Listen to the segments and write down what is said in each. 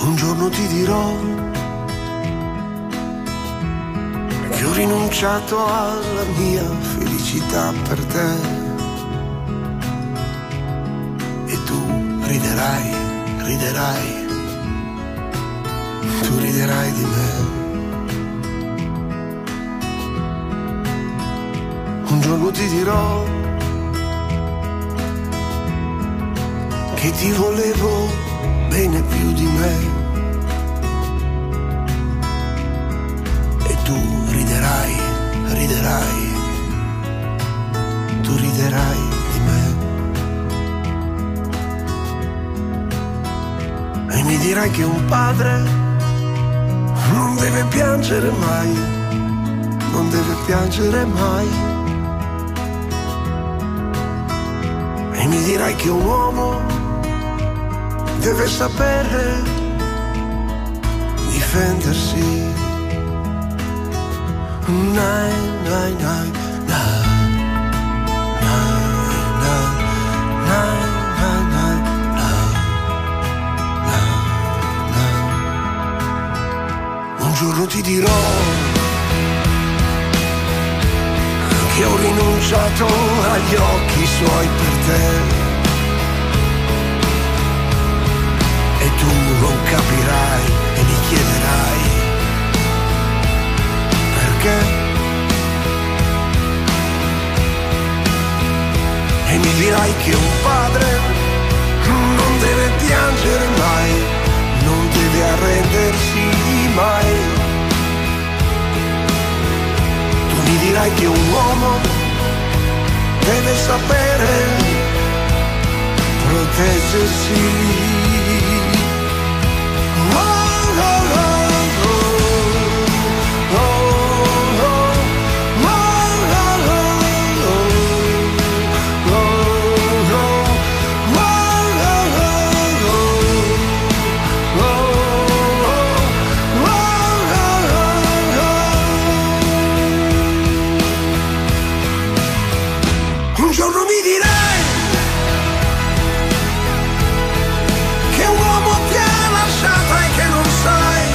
Un giorno ti dirò che ho rinunciato alla mia felicità per te e tu riderai, riderai, tu riderai di me. Un giorno ti dirò che ti volevo bene più di me e tu riderai, riderai, tu riderai di me e mi dirai che un padre non deve piangere mai, non deve piangere mai. E mi dirai che un uomo deve sapere difendersi. Nai, nai, nai, nai, nai, nai, nai, nai, nai, nai. Un giorno ti dirò che ho rinunciato agli occhi suoi per te e tu non capirai e mi chiederai perché e mi dirai che un padre non deve piangere mai, non deve arrendersi mai. Mi dirai che un uomo deve sapere proteggersi. Oh, oh, oh, oh, oh, oh, un giorno mi direi che un uomo ti ha lasciata e che non sai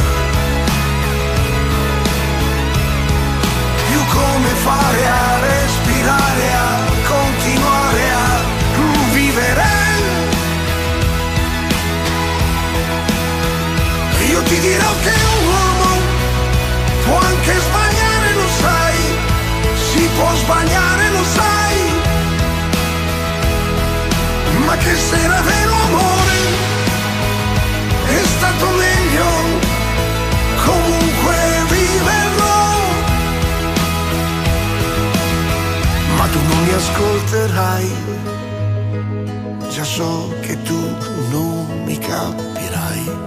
più come fare a respirare, a continuare a vivere. Io ti dirò che un uomo può anche sbagliare, lo sai, si può sbagliare, lo sai, ma che se era vero amore è stato meglio comunque viverlo. Ma tu non mi ascolterai, già so che tu non mi capirai.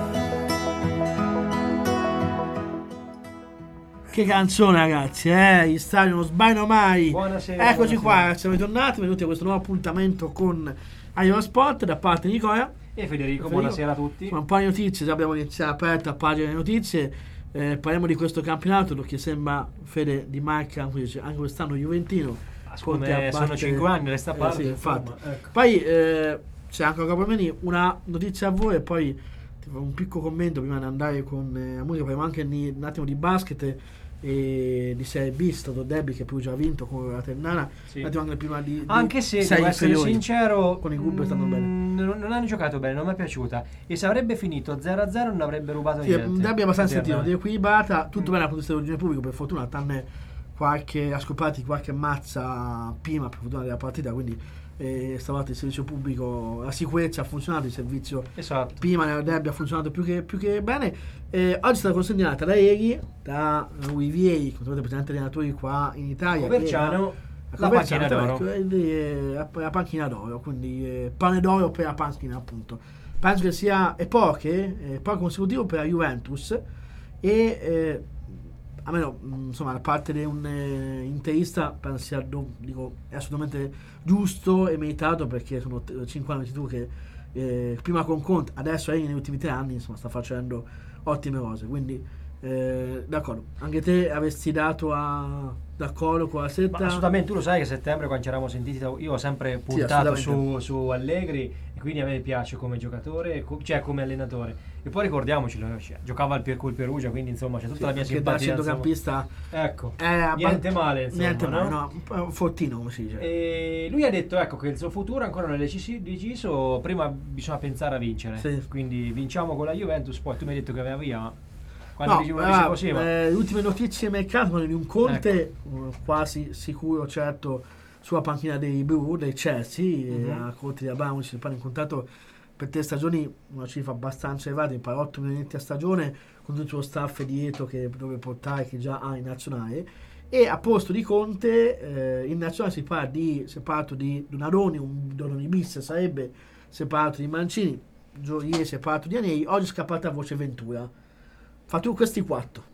Che canzone, ragazzi, gli stadi non sbagliano mai. Buonasera. Eccoci buonasera. qua, siamo ritornati, venuti a questo nuovo appuntamento con Iowa Sport da parte di Nicola E Federico, buonasera a tutti. Insomma, un po' di notizie, già abbiamo iniziato aperta a pagina di notizie. Parliamo di questo campionato che sembra Fede di Marca, anche quest'anno juventino. Come sono 5 anni, resta a parte. Sì, infatti. Ecco. Poi c'è anche una notizia a voi e poi un piccolo commento prima di andare con la musica. Parliamo anche un attimo di basket e di Serie B, stato derby che Perugia ha vinto con la Ternana. Sì. Anche prima anche se sei devo essere inferiori. sincero, Con i Gubbe stanno bene. non hanno giocato bene, non mi è piaciuta. E se avrebbe finito 0-0 non avrebbe rubato Sì, niente. un derby abbastanza Ternana. equilibrata, tutto bene dal punto di vista dell'ordine pubblico, per fortuna, tranne qualche, ha scoperto qualche mazza prima, per fortuna, della partita, quindi stavolta il servizio pubblico, la sicurezza ha funzionato, il servizio Esatto. prima nel derby ha funzionato più che bene. Oggi è stata consegnata da ieri da Uivieri, presidente dei allenatori qua in Italia, Coverciano, la panchina d'oro. la panchina d'oro, quindi pane d'oro per la panchina, appunto. Penso che sia poche consecutivo per la Juventus e a meno, insomma, da parte di un interista penso sia è assolutamente giusto e meritato, perché sono 5 anni tu che prima con Conte, adesso negli ultimi 3 anni, insomma, sta facendo ottime cose, quindi d'accordo. Anche te avresti dato d'accordo con la setta? Ma assolutamente, tu lo sai che a settembre, quando ci eravamo sentiti, io ho sempre puntato su Allegri, e quindi a me piace come giocatore, cioè come allenatore. E poi ricordiamocelo, cioè, giocava col Perugia, quindi insomma c'è tutta la mia simpatia. Da centrocampista ecco, niente male, insomma, niente male, no? Un fortino, come si dice. E lui ha detto, ecco, che il suo futuro ancora non è deciso, prima bisogna pensare a vincere. Sì. Quindi vinciamo con la Juventus, poi tu mi hai detto che aveva via, ma quando dici così, ma... le ultime notizie di mercato sono di un Conte quasi sicuro, certo, sulla panchina dei Blu, dei Chelsea, a Conte di Abramovich si parla in contratto per 3 stagioni, una cifra abbastanza elevata, per 8 milioni a stagione, con tutto lo staff dietro che deve portare, che già ha in nazionale. E a posto di Conte in nazionale si parla di separato di Donadoni, un Donadoni bis sarebbe, separato di Mancini, ieri separato di Anei, oggi è scappata a voce Ventura. Fa tu questi 4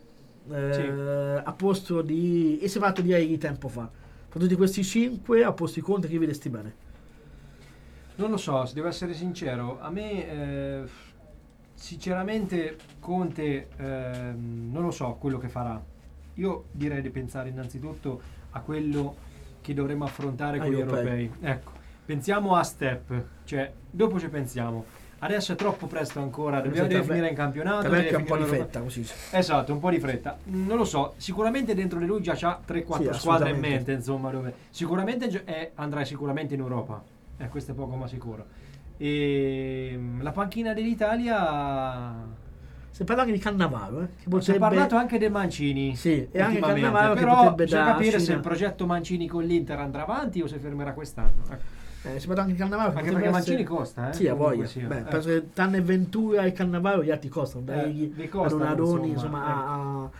a posto di, e separato di Anei tempo fa. Fa tutti questi 5 a posto di Conte, che vedesti bene? Non lo so, se devo essere sincero, a me sinceramente Conte non lo so quello che farà. Io direi di pensare innanzitutto a quello che dovremo affrontare con gli europei. Ecco, pensiamo a step, cioè dopo ci pensiamo. Adesso è troppo presto ancora, deve finire in campionato. Perché un po' di fretta, così. Esatto, un po' di fretta. Non lo so, sicuramente dentro di lui già c'ha 3-4 squadre in mente, insomma, dove sicuramente andrà sicuramente in Europa. Questo è poco ma sicuro. E la panchina dell'Italia... Si parla anche di Cannavaro, che potrebbe... Si è parlato anche del Mancini. Sì, e anche Cannavaro, però che potrebbe bisogna capire se il progetto Mancini con l'Inter andrà avanti o se fermerà quest'anno. Si parla anche di Cannavaro, anche perché Mancini costa, Sì, a voglia. Penso che Tanne Ventura e Cannavaro gli altri costano, dai Donadoni, insomma,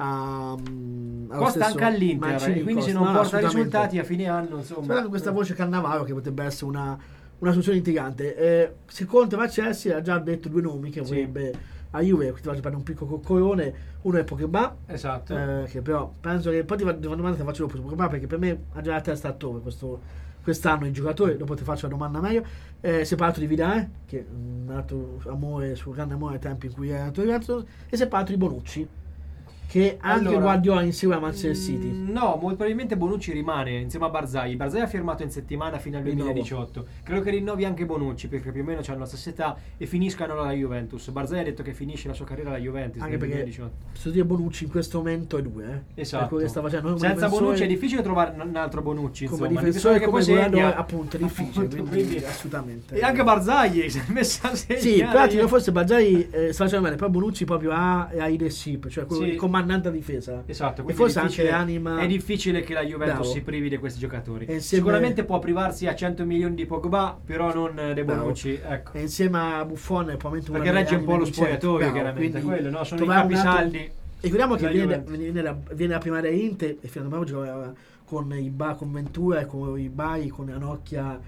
costa anche all'Inter, Mancini quindi costa. se non porta risultati a fine anno, insomma. C'è anche questa voce Cannavaro che potrebbe essere una soluzione intrigante. Se Conte va a Chelsea ha già detto 2 nomi che vorrebbe a Juve, quindi faccio un piccolo coccolone. Uno è Pogba, esatto, che però penso che poi ti faccio una domanda, te faccio dopo su Pogba, perché per me ha già la testa altrove quest'anno il giocatore. Dopo ti faccio la domanda meglio. Si è parlato di Vidal, che è un altro amore, suo grande amore ai tempi in cui era andato Juventus, e si è parlato di Bonucci, che anche Guardiola insieme a Manchester City. No, molto probabilmente Bonucci rimane insieme a Barzagli. Barzagli ha firmato in settimana fino al 2018. Credo che rinnovi anche Bonucci, perché più o meno hanno la stessa età e finiscano alla Juventus. Barzagli ha detto che finisce la sua carriera alla Juventus anche nel perché 2018. posso dire Bonucci in questo momento è 2, esatto. Che sta facendo. Senza Bonucci è difficile trovare un altro Bonucci, come insomma. difensore, come segna, appunto è difficile, quindi assolutamente. E anche Barzagli si è messa a segnare. Sì, però forse Barzagli sta facendo bene, però Bonucci proprio ha leadership, cioè quello il comandante a difesa. Esatto, e forse anche anima. È difficile che la Juventus si privi di questi giocatori. Sicuramente può privarsi a 100 milioni di Pogba, però non dei Bonucci. Ecco. E insieme a Buffon è probabilmente perché regge un po' lo spogliatoio, chiaramente. Quello, no? Sono i capisaldi. Ricordiamo che viene la prima area Inter e fino a domani giocava con Ventura e con i Bari, con Ranocchia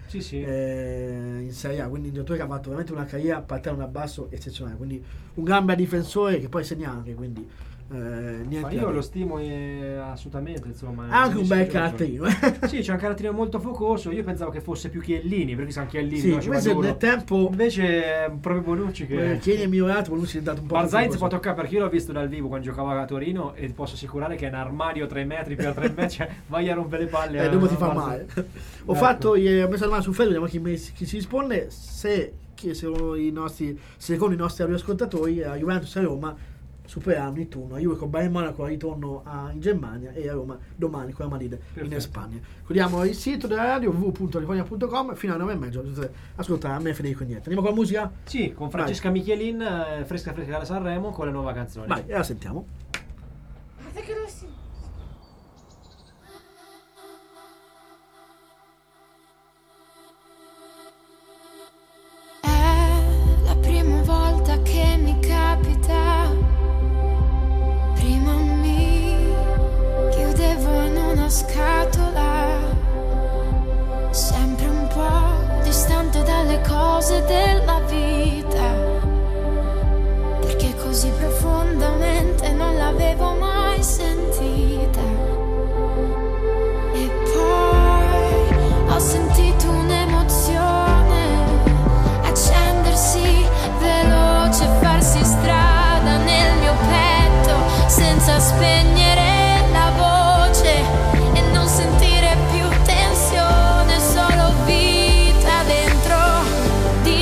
in Serie A, quindi un giocatore che ha fatto veramente una carriera a partire da basso eccezionale, quindi un gran bel difensore che poi segna anche, quindi niente. Ma io lo stimo assolutamente, insomma. Ha anche un bel caratterino. Sì, c'è un caratterino molto focoso. Io pensavo che fosse più Chiellini, perché sa Chiellini. Sì, invece nel tempo invece è proprio Bonucci che Chiellini è migliorato, Bonucci è diventato un po' Barzagli si può toccare, perché io l'ho visto dal vivo quando giocava a Torino e posso assicurare che è un armadio 3 metri più a 3 metri, cioè vai a rompere le palle. Dopo ti fa male. Ho fatto, ho messo la mano sul Facebook, vediamo chi si risponde. Secondo i nostri radioascoltatori, a Juventus e a Roma superano il turno. Io con Bayern Monaco ritorno in Germania e a Roma domani con la Madrid in Spagna. Chiudiamo il sito della radio www.rifonia.com fino alle 9:30. Potete ascoltare a me e Federico Niente. Andiamo con la musica? Sì, con Francesca Michelin, fresca da Sanremo, con la nuova canzone. Vai, e la sentiamo. È la prima volta che mi capita. Prima mi chiudevo in una scatola, sempre un po' distante dalle cose della vita, perché così profondamente non l'avevo mai sentita. E poi ho sentito un'emozione accendersi veloce, farsi strada nel mio petto senza spegnere la voce e non sentire più tensione, solo vita dentro di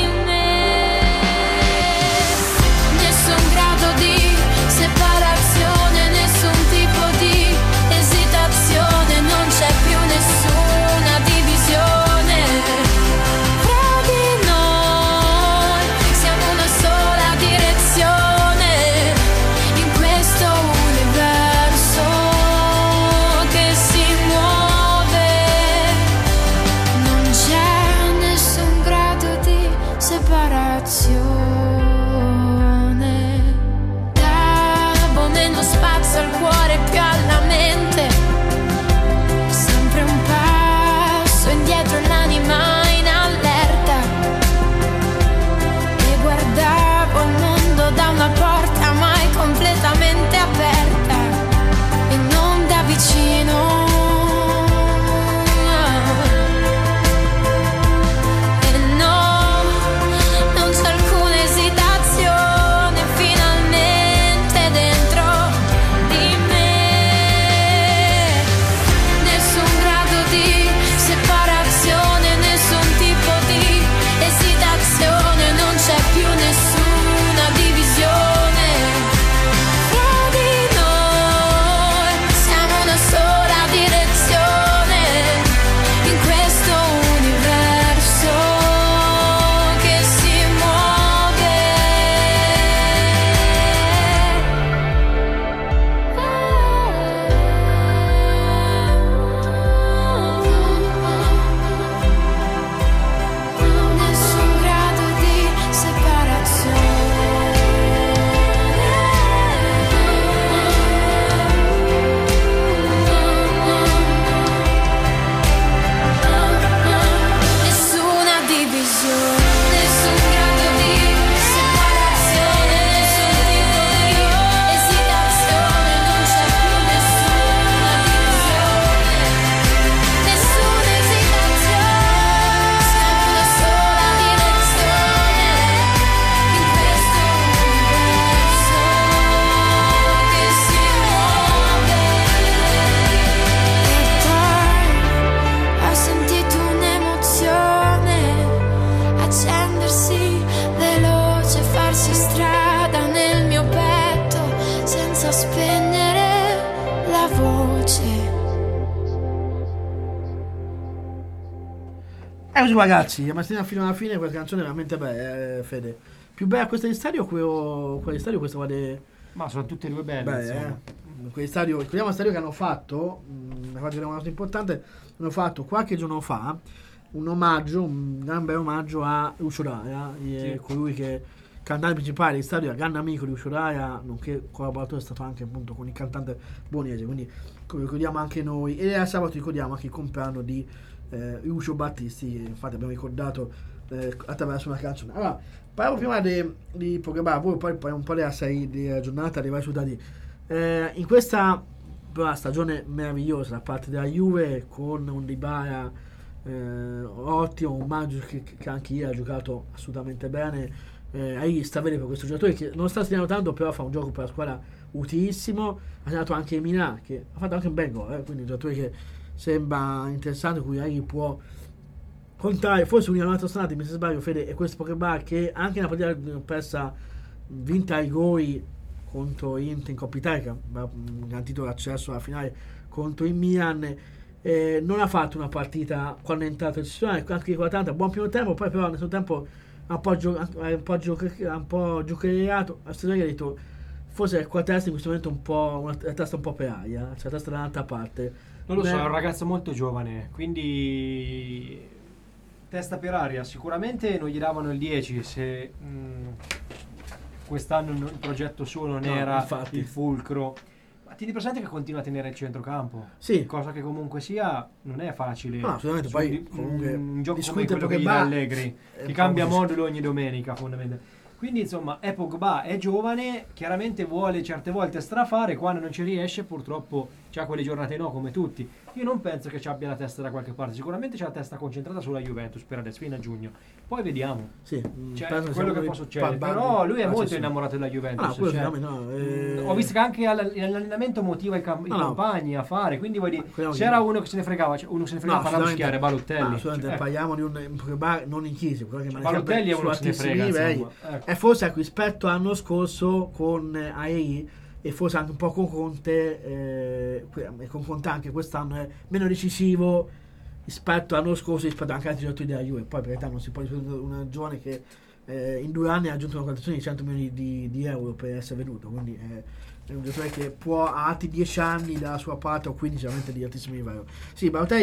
Davo meno spazio al cuore, più alla mente, sempre un passo indietro, l'anima in allerta, e guardavo il mondo da una porta mai completamente aperta e non da vicino. Così ragazzi, Mastina fino alla fine, questa canzone è veramente bella, Fede. Più bella questa di stadio o quella di stadio, questa vale. Ma sono tutte e due belle, insomma. Quelli stadio, ricordiamo lo stadio che hanno fatto, una cosa importante, hanno fatto qualche giorno fa un omaggio, un gran bel omaggio a Ushuaia, colui che cantante principale di stadio, grande amico di Ushuaia, nonché collaboratore è stato anche appunto con il cantante Boniese, quindi ricordiamo anche noi. E a sabato ricordiamo anche il compleanno di Lucio Battisti, che infatti abbiamo ricordato attraverso una canzone. Allora, parliamo prima di Pogba, voi poi un po' della giornata dei vari risultati. In questa stagione meravigliosa da parte della Juve, con un Dybala ottimo, un Maggio che anche ieri ha giocato assolutamente bene, ahí sta bene per questo giocatore che non sta segnando tanto, però fa un gioco per la squadra utilissimo. Ha segnato anche Milan, che ha fatto anche un bel gol, quindi un giocatore che sembra interessante, cui ahí può contare. Forse un'altra strada, mi se sbaglio Fede, è questo Pogba, che anche nella partita persa vinta ai gol contro Inter in Coppa Italia, che ha garantito l'accesso alla finale contro il Milan, non ha fatto una partita quando è entrato il titolare, anche con l'Atalanta, buon primo tempo, poi però nel suo tempo ha un po' giocato, a stagione ha detto forse con la testa in questo momento la testa un po' per aria, cioè la testa dall'altra parte. Non lo so, è un ragazzo molto giovane, quindi testa per aria. Sicuramente non gli davano il 10 se quest'anno il progetto suo non era infatti il fulcro. Ma tieni presente che continua a tenere il centrocampo, sì, cosa che comunque sia non è facile. No, assolutamente. Poi comunque un gioco come quello che gli dà Allegri, che cambia modulo ogni domenica fondamentalmente. Quindi insomma è Pogba, è giovane, chiaramente vuole certe volte strafare, quando non ci riesce purtroppo c'ha quelle giornate no, come tutti. Io non penso che ci abbia la testa da qualche parte, sicuramente c'ha la testa concentrata sulla Juventus per adesso fino a giugno, poi vediamo, sì, cioè, quello che può succedere, però lui è molto innamorato della Juventus, ho visto che anche all'allenamento motiva i compagni a fare, quindi vuoi dire, c'era uno che se ne fregava, parlavo schiare Balotelli, assolutamente, parliamo di un Pogba non in crisi, Balotelli è uno che se ne frega, e forse rispetto all'anno scorso con AI e forse anche un po' con Conte, con Conte anche quest'anno è meno decisivo rispetto all'anno scorso, rispetto anche agli altri giocatori della Juve. Poi per realtà non si può discutere una giovane che in 2 anni ha aggiunto una quotazione di 100 milioni di euro per essere venuto, quindi è un giocatore che può a altri 10 anni dalla sua parte o 15 veramente di altissimi livelli. Sì, Balotelli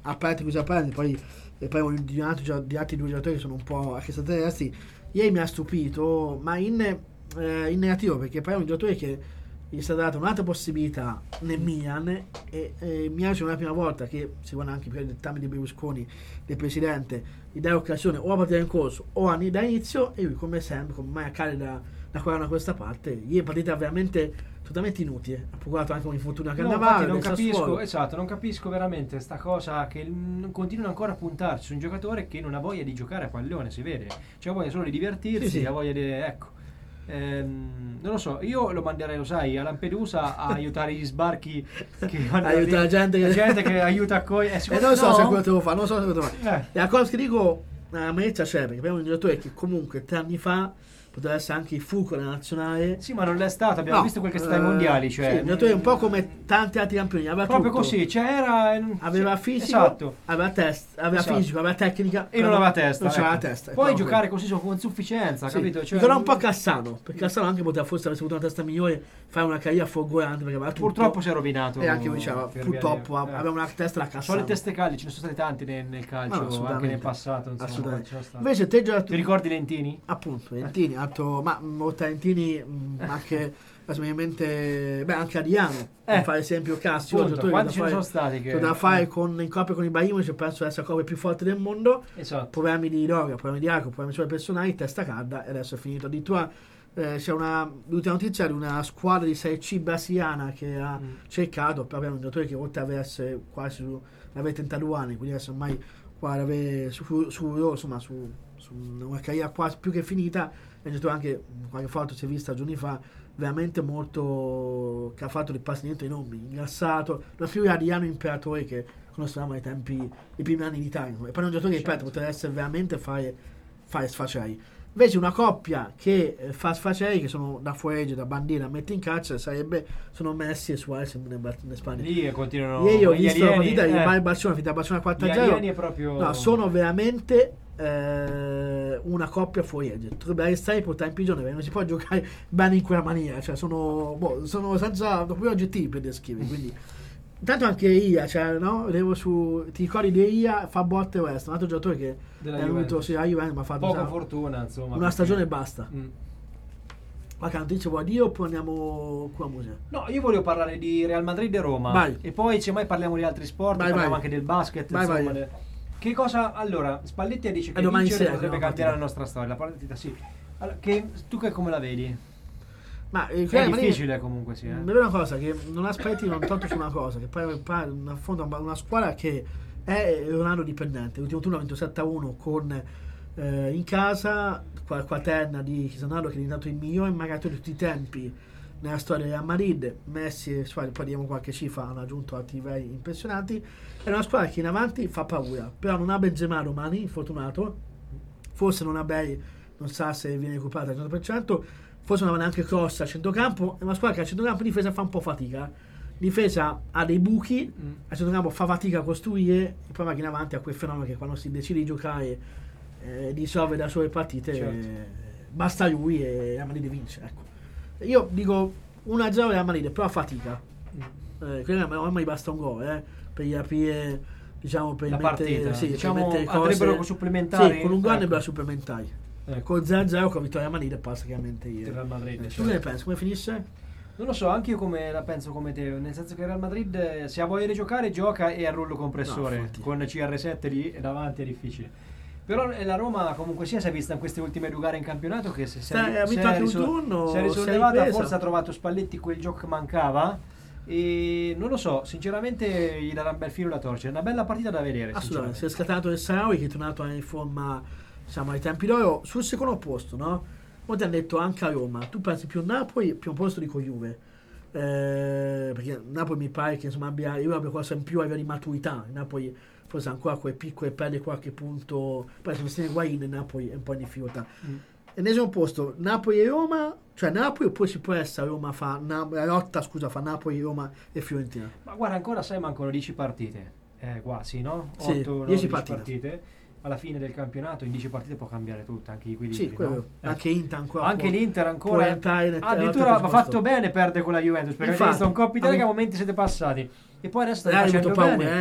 a parte così a parte, poi di altri due giocatori che sono un po' extraterrestri. Ieri mi ha stupito, ma in negativo, perché poi è un giocatore che gli è stata data un'altra possibilità nel Milan, e Milan c'è una prima volta che, seguendo anche per i dettami di Berlusconi, del presidente, gli dà occasione o a partita in corso o da inizio, e lui, come sempre, come mai accade da quella a questa parte, ieri è partita veramente totalmente inutile. Ha procurato anche un infortunio a Cannavaro. Non capisco veramente sta cosa, che continuano ancora a puntarci su un giocatore che non ha voglia di giocare a pallone, si vede, cioè ha voglia solo di divertirsi, sì. Ha voglia di, ecco. Non lo so, io lo manderei, lo sai, a Lampedusa a aiutare gli sbarchi che aiuta la gente che aiuta a cogliere. Non so se quello te lo fa, E la cosa che dico, la amarezza c'è, perché abbiamo un giocatore che comunque 3 anni fa poteva essere anche il fulcro della nazionale. Sì, ma non l'è stato, abbiamo visto quel che sta ai mondiali, cioè. Sì, un giocatore un po' come tanti altri campioni, aveva proprio tutto. Così, aveva fisico, esatto. aveva fisico, aveva tecnica e non aveva testa. Non c'aveva la testa. Puoi giocare così con sufficienza, capito? Cioè, ricorda un po' Cassano, perché Cassano anche poteva forse avesse avuto una testa migliore, fare una carriera folgorante, perché aveva tutto. Purtroppo si è rovinato. E anche lui diceva, purtroppo aveva una testa da Cassano. Sono le teste calde, ce ne sono state tante nel calcio, anche nel passato, insomma. Assolutamente. Invece te ti ricordi Lentini? Appunto, Lentini, Lentini, anche anche Adriano, per fare esempio Cassio, quanti ce ne sono stati che da fare in coppia con Ibrahimovic, penso essere la coppia più forte del mondo. Esatto. Problemi di droga, problemi di alcol, problemi suoi personali, testa calda, e adesso è finito. Addirittura c'è l'ultima notizia di una squadra di Serie C brasiliana che ha cercato, proprio un giocatore che oltre ad essere quasi avere 32 anni, quindi adesso ormai su una carriera quasi più che finita, è un giocatore anche, qualche foto si è vista giorni fa, veramente molto, che ha fatto dei passi dentro enormi, ingrassato, non più Adriano Imperatore che conoscevamo ai tempi, i primi anni d'Italia, e poi è un giocatore che ripeto potrebbe essere veramente fare sfacei. Invece una coppia che fa sfacei, che sono da fuori, da bandiera, mette in caccia, sono Messi e Suarez in Spagna. Lì continuano. Ieri ho visto la partita di Barcellona, finita Barcellona 4-0. Proprio... No, sono veramente una coppia fuori legge. Dovrebbe restare e portare in prigione, perché non si può giocare bene in quella maniera. Cioè sono senza più aggettivi per descrivere. Quindi intanto anche Ia, cioè, no? Vedevo ti ricordi di Ia, fa botte West, un altro giocatore che è venuto a Juventus, ma ha fatto poca fortuna, insomma, una stagione e basta. Qualche notizia vuoi dire oppure andiamo qua a museo? No, io volevo parlare di Real Madrid e Roma. Vai. E poi se mai parliamo di altri sport, parliamo anche del basket, insomma. Che cosa? Allora, Spalletti dice che vincere potrebbe cambiare la nostra storia. La partita, sì. Allora, tu come la vedi? Ma è difficile comunque, sì. È una cosa che non aspetti non tanto su una cosa, che poi affonda una squadra che è Ronaldo dipendente. L'ultimo turno ha vinto 7-1 con in casa, Quaterna di Ronaldo, che è diventato il migliore marcatore di tutti i tempi nella storia del Real Madrid. Messi e Suarez, poi diamo qualche cifra, hanno aggiunto altri livelli impressionanti. È una squadra che in avanti fa paura, però non ha Benzema domani, infortunato, forse non ha Bale, non sa se viene recuperato al 100%, forse non ha neanche Cross a centrocampo. È una squadra che a centrocampo in difesa fa un po' fatica, difesa ha dei buchi, a centrocampo fa fatica a costruire, il problema è che in avanti ha quel fenomeno che quando si decide di giocare risolve da sole partite, certo. Basta lui e la Madrid vince, ecco. Io dico 1-0 Real Madrid, però a fatica, ormai basta un gol per riaprire, diciamo, per la partita, sì, diciamo, per andrebbero supplementari, sì, con un gol andrebbero supplementari, con 0-0 con vittoria Madrid passa chiaramente Real Madrid, tu che ne pensi? Come finisce? Non lo so, anche io la penso come te, nel senso che il Real Madrid se ha voglia di giocare gioca e a rullo compressore, con CR7 lì davanti è difficile. Però la Roma comunque sia si è vista in queste ultime 2 gare in campionato che si è risollevata, forse ha trovato Spalletti quel gioco che mancava. E non lo so, sinceramente gli darà un bel filo da torcere, è una bella partita da vedere. Assolutamente, si è scattato il Sarawi che è tornato in forma, diciamo, ai tempi d'oro. Sul secondo posto, no? Molti hanno detto anche a Roma, tu pensi più Napoli, più un posto di Juve, perché Napoli mi pare che insomma abbia qualcosa in più a livello di maturità. Napoli forse ancora quelle piccole perde qualche punto, poi se tiene Guain Napoli è un po' in difficoltà. E nel Posto Napoli e Roma, cioè Napoli, oppure ci può essere Roma fa Napoli, Roma e Fiorentina. Ma guarda, ancora mancano 10 partite, quasi, no? 10 partite. Alla fine del campionato in 10 partite può cambiare tutto, anche gli equilibri, sì, no? Anche Inter ancora. Anche l'Inter ancora addirittura ha fatto bene perdere con la Juventus, perché ha visto un Coppa Italia che a momenti siete passati e poi adesso state facendo bene.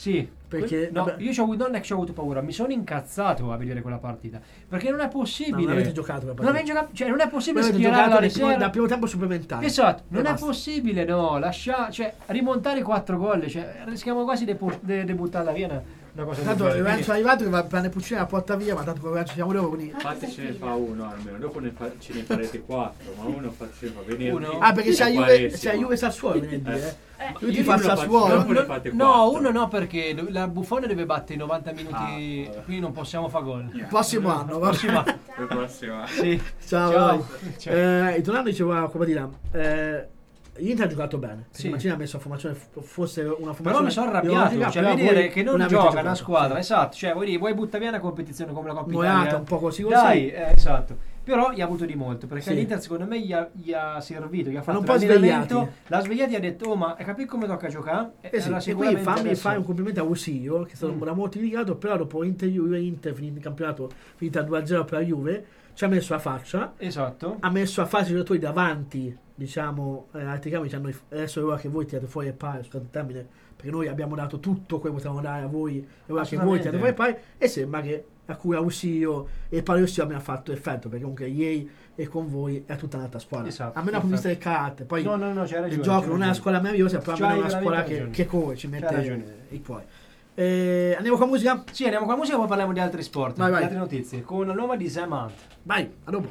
Sì, Perché, no, vabbè. io non è che ci ho avuto paura, mi sono incazzato a vedere quella partita. Perché non è possibile. Non avete giocato quella Non avete partita. giocato, cioè non è possibile Avete schierare la giocato riserva. dal primo tempo supplementare. Esatto, non E è basta. possibile, no, cioè rimontare 4 gol, cioè rischiamo quasi di buttarla via una cosa Tanto del il genere. Renzo è arrivato che va a prendere Puccini la porta via, ma tanto con il Renzo siamo noi, quindi... Infatti ce ne fa uno almeno, dopo ce ne farete 4, ma uno faceva venire. Uno? Ah, perché c'è Quaresima. Juve Sassuolo venerdì, Lui ti io fa il uno faccio- Sassuolo. dopo ne fate No, quattro. uno no, perché la Buffone deve battere i 90 minuti, vabbè. quindi non possiamo fare gol. Prossimo anno, va. Prossima. Il prossimo. Sì. Ciao. Ciao. Dai. Tornando, dicevo, come dire, l'Inter ha giocato bene. Sì. Mancini ha messo la formazione, fosse una formazione. Però mi sono arrabbiato, ideologica, cioè però vedere voi che non avete gioca giocato. una squadra, Sì. esatto, cioè vuoi buttare via una competizione come la Coppa Noiata, Italia. un po' così. Dai, esatto. Però gli ha avuto di molto, perché Sì. l'Inter secondo me gli ha servito, gli ha fatto un po' l'allenamento, svegliati. l'ha svegliati e ha detto, oh ma hai capito come tocca giocare? Sì. Allora E qui sicuramente fammi adesso- fare un complimento a Usillo, che è stato da molto criticato, però dopo Inter finito il campionato, finita 2-0 per la Juve, ci ha messo la faccia, Esatto. ha messo a fase i giocatori davanti, diciamo, altri cambi, adesso è ora che voi tirate fuori il pari, scusate il termine, perché noi abbiamo dato tutto quello che potevamo dare a voi, è ora che voi tirate fuori il pari, e sembra che a cui Usillo e il pari Usillo abbia fatto effetto, perché comunque ieri e con voi è tutta un'altra squadra. Esatto, A me dal punto di vista del carattere, poi No, c'hai ragione. il gioco c'hai non è una ragione. squadra meravigliosa, però C'hai almeno è una veramente squadra ragione. che corre, ci C'hai mette ragione. il cuore. Andiamo con la musica? Sì, andiamo con la musica e poi parliamo di altri sport, Vai, vai. di altre notizie, con la nuova di Sam Hunt. Vai, a dopo.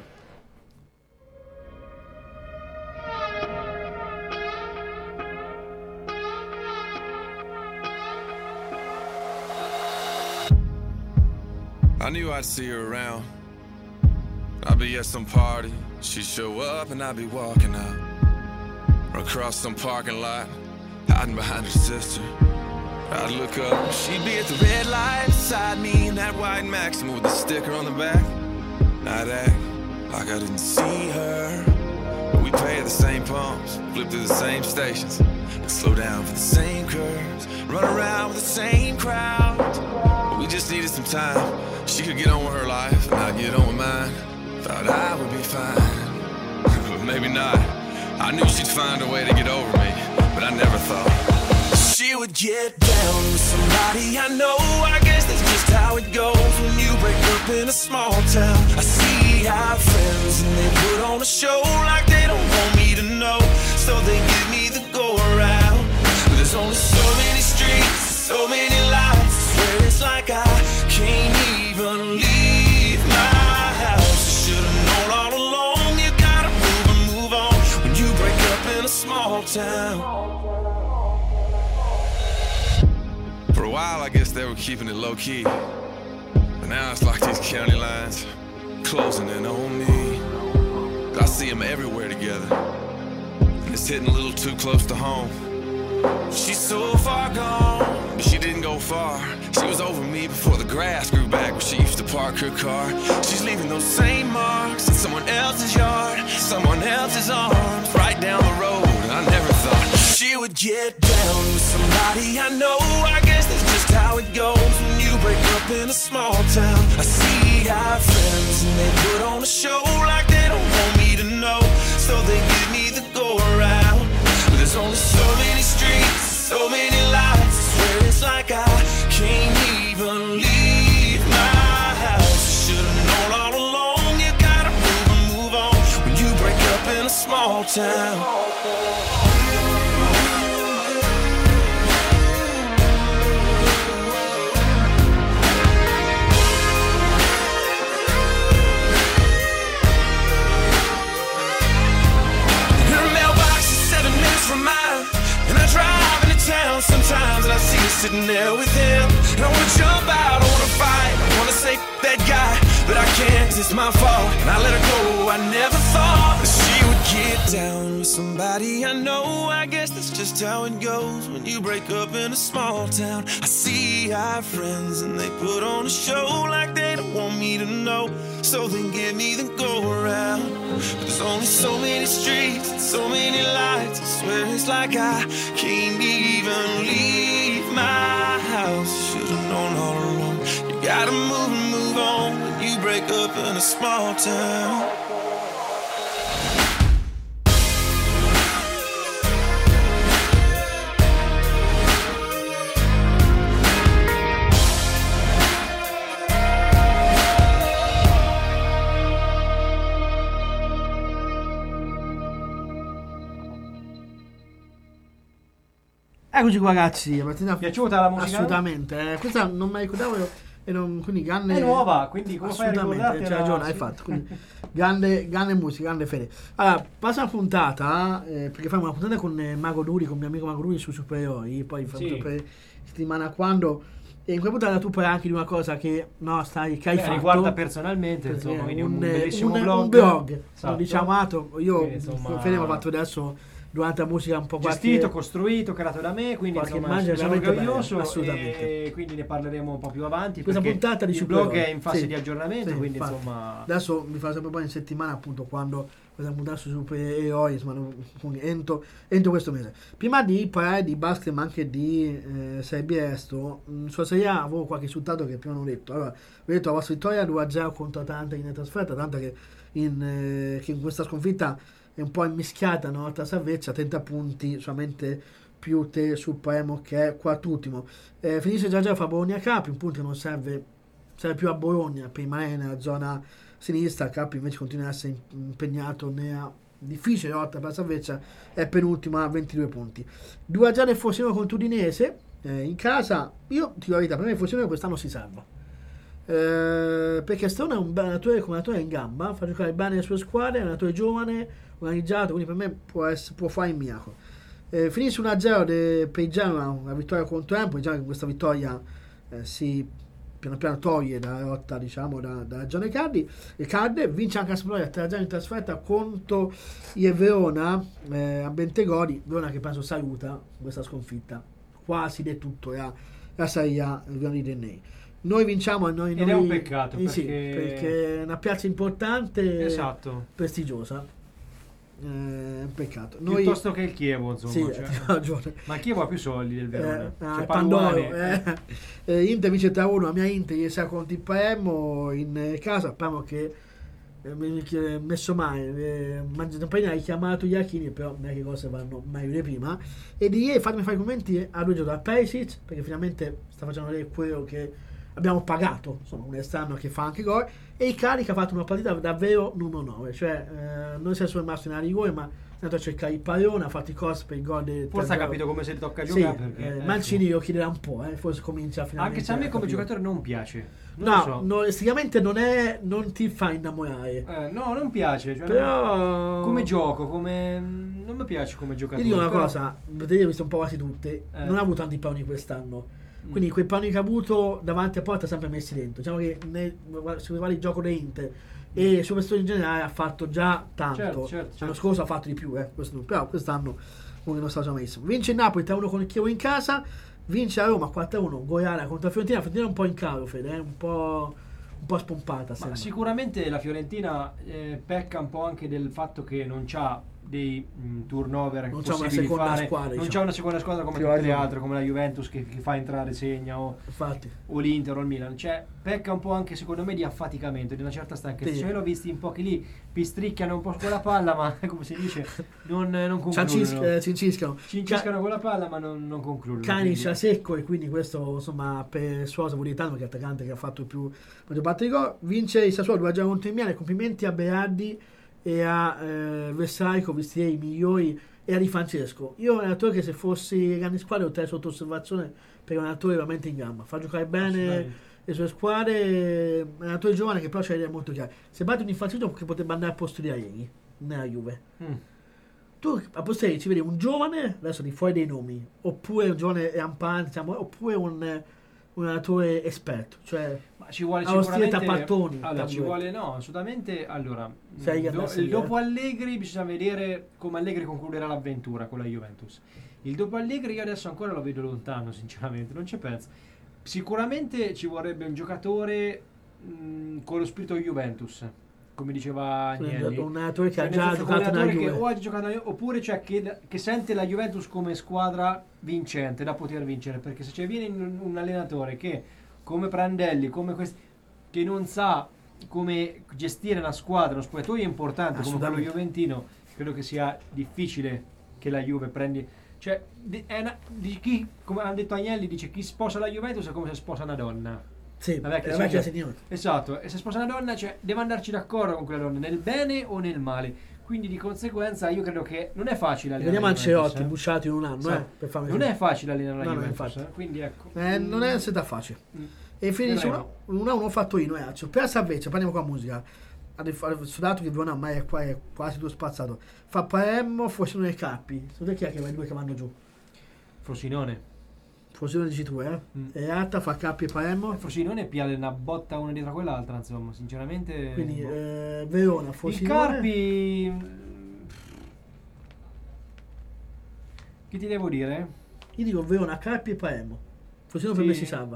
I knew I'd see her around. I'd be at some party, she'd show up and I'd be walking out. Or across some parking lot, hiding behind her sister. I'd look up, she'd be at the red light beside me in that white Maxima with the sticker on the back. I'd act like I didn't see her. But we'd pay at the same pumps, flip through the same stations, and slow down for the same curves, run around with the same crowds. But we just needed some time. She could get on with her life, and I'd get on with mine. Thought I would be fine, but maybe not. I knew she'd find a way to get over me, but I never thought she would get down with somebody I know. I guess that's just how it goes when you break up in a small town. I see our friends and they put on a show like they don't want me to know, so they give me the go around. But there's only so many streets, so many lights. I swear it's like I can't even leave my house. Should've known all along you gotta move and move on when you break up in a small town. For a while, I guess they were keeping it low key, but now it's like these county lines closing in on me. I see them everywhere together, and it's hitting a little too close to home. She's so far gone, but she didn't go far. She was over me before the grass grew back where she used to park her car. She's leaving those same marks in someone else's yard, someone else's arms, right down the road. I never thought she would get down with somebody I know. I guess that's just how it goes when you break up in a small town. I see our friends and they put on a show like they don't want me to know, so they give me the go around. But there's only so many streets, so many lights. I swear it's like I can't even leave my house. Should've known all along you gotta move and move on when you break up in a small town. From mine, and I drive into town sometimes and I see her sitting there with him, and I wanna jump out, I wanna fight, I wanna say that guy, but I can't 'cause it's my fault, and I let her go. I never thought that she would get down with somebody I know. I guess that's just how it goes when you break up in a small town. I see our friends and they put on a show like they don't want me to know, so they give me the go around. But there's only so many streets and so many lights. I swear it's like I can't even leave my house. Should've known all along you gotta move and move on when you break up in a small town. Eccoci qua ragazzi, partita Piaciuta la musica? Assolutamente, questa non me la ricordavo io, quindi grande... È nuova, quindi come fai a assolutamente, ricordarti? c'hai ragione, hai fatto, quindi grande musica, grande fede. Allora, passa la puntata, perché fai una puntata con Mago Duri, con mio amico Mago Duri su supereroi, poi facciamo Sì. sapere settimana quando, e in quella puntata tu parli anche di una cosa che, che hai fatto. Riguarda personalmente, perché insomma, quindi un bellissimo un blog. Esatto. Esatto. Diciamo, io insomma, Fede mi ha fatto adesso durante la musica un po' gestito, costruito, creato da me, quindi qualche insomma immagine sono veramente orgoglioso bella, assolutamente. e quindi ne parleremo un po' più avanti. Questa perché puntata di il blog supereroi. è in fase Sì. di aggiornamento, Sì, quindi infatti. insomma Adesso mi fa sempre poi in settimana, appunto, quando questa puntata su supereroi, insomma, entro questo mese. Prima di parlare di basket, ma anche di Serie B Resto, sulla Serie A avevo qualche risultato che prima non ho detto. Allora, ho detto la vostra vittoria 2-0 contro Atalanta in trasferta, Atalanta che in questa sconfitta è un po' immischiata, no? Tra salvezza, 30 punti, solamente più te sul Palermo che è quart'ultimo. Finisce già fa Bologna Capi, un punto che non serve più a Bologna per rimanere nella zona sinistra. Capi invece continua ad essere impegnato nella difficile lotta per la salvezza, è penultimo a 22 punti. 2-0 il Frosinone contro Udinese, in casa. Io ti dico la verità, per me il Frosinone quest'anno si salva. Perché Stone è un allenatore come allenatore in gamba, fa giocare bene le sue squadre, è un allenatore giovane, organizzato, quindi per me può fare il miracolo. Finisce 1-0 per il Genoa, una vittoria contro Empoli. Già che questa vittoria si piano piano toglie dalla lotta, diciamo, da Gianni Cardi. Vince anche a Sampdoria 3-0 in trasferta contro il Verona a Bentegodi. Verona che penso saluta questa sconfitta quasi del tutto la Serie A di Dennei. Noi vinciamo ed è un peccato sì, perché è una piazza importante, esatto, prestigiosa. È un peccato. Noi, piuttosto che il Chievo, insomma, sì, cioè. hai ragione. Ma il Chievo ha più soldi del Verona, Pandoro, Paluani, Inter vince 3-1, la mia Inter ieri sera contro il Palermo in casa. Palermo che messo male, Mangiapaina ha chiamato Iachini, però non è che cose vanno meglio di prima. E di ieri fatemi fare i commenti a due giocatori, a Perisic, perché finalmente sta facendo vedere quello che abbiamo pagato, insomma, un esterno che fa anche gol, e Icardi che ha fatto una partita davvero numero 9, cioè non si è solo rimasto in rigore, ma è andato a cercare il pallone, ha fatto i cross per il gol del forse ha 3-0. capito come se li tocca Sì, giocare, perché Mancini lo chiederà un po', forse comincia finalmente. anche se a me a come capire. giocatore non piace, non lo so. No, esticamente non ti fa innamorare, No, non piace, cioè, però come gioco, non mi piace come giocatore. ti dico una però- cosa, vedete, ho visto un po' quasi tutte, non ha avuto tanti palloni quest'anno. Quindi quei palloni che ha avuto davanti a porta sempre messi dentro. Diciamo che sui vari gioco di Inter e su questo in generale ha fatto già tanto. Certo. L'anno scorso ha fatto di più, però quest'anno non sta già messo. Vince il Napoli 3-1 con il Chievo in casa, vince a Roma 4-1 Goiara contro la Fiorentina è un po' in calo, Fede, un po' spompata. Ma sembra. sicuramente la Fiorentina pecca un po' anche del fatto che non c'ha dei turnover Non c'ha una possibili seconda fare. squadra, Non diciamo. c'ha una seconda squadra come Più tutte le ragione. altre, come la Juventus che fa entrare, segna, o Infatti. l'Inter o il Milan. Cioè pecca un po' anche secondo me di affaticamento, di una certa stanchezza. Sì. Cioè, io l'ho visti un po' che lì pistricchiano un po' con la palla, ma come si dice non concludono. Cinciscano con la palla, ma non concludono. Canic quindi- a secco, e quindi questo insomma persuoso Vulitano, che è attaccante che ha fatto più maggior parte di gol. Vince il Sassuolo 2-0 contro il Milan. Complimenti a Berardi e a Versaico, visti i migliori, e a Di Francesco. Io è un allenatore che se fossi grandi squadre lo terrei sotto osservazione, perché è un allenatore veramente in gamba, fa giocare bene le sue squadre, è un allenatore giovane che però c'ha idee molto chiare. Se batte un Di Francesco che potrebbe andare a posto di Ieri nella Juve, tu a posteriori ci vedi un giovane, adesso di fuori dei nomi, oppure un giovane rampante, diciamo, oppure un allenatore esperto, cioè Ma ci vuole allo stile sicuramente Tappattoni, allora ci Tappattoni. vuole, no, assolutamente. Allora, Sei andato il lì, dopo Allegri bisogna vedere come Allegri concluderà l'avventura con la Juventus. Il dopo Allegri io adesso ancora lo vedo lontano, sinceramente, non ci penso. Sicuramente ci vorrebbe un giocatore con lo spirito Juventus, come diceva Agnelli. un allenatore che ha Nel già senso, giocato un nella allenatore Juve. che o ha giocato nella Juve, oppure cioè che sente la Juventus come squadra vincente da poter vincere, perché se ci viene un allenatore che come Prandelli, come che non sa come gestire una squadra, uno spogliatoio importante come quello Assolutamente. juventino, credo che sia difficile che la Juve prendi, cioè di chi, come hanno detto Agnelli, dice chi sposa la Juventus è come se sposa una donna. Sì, La vecchia la vecchia signora. signora. Esatto, e se sposa una donna, cioè deve andarci d'accordo con quella donna nel bene o nel male. Quindi di conseguenza io credo che non è facile allenare Vediamo la Ancelotti Juventus, bruciato in un anno, Sì. per farmi Non è facile allenare la No, Juventus, infatti. quindi ecco. non è stata facile. E finisce Vedremo. 1-1 fatto io, Azio. Per salvezza, parliamo con la musica. Sudato che Verona ormai è quasi tutto spazzato. Fa Palermo, Frosinone e Carpi. Sapete chi è che va i due che vanno giù? Frosinone. Frosinone dici tu, E Atta fa Carpi e Palermo. Frosinone pia una botta una dietro quell'altra, insomma, sinceramente. Quindi Verona, il Frosinone. Carpi. Che ti devo dire? Io dico Verona, Carpi e Palermo. Frosinone per Sì. me si salva.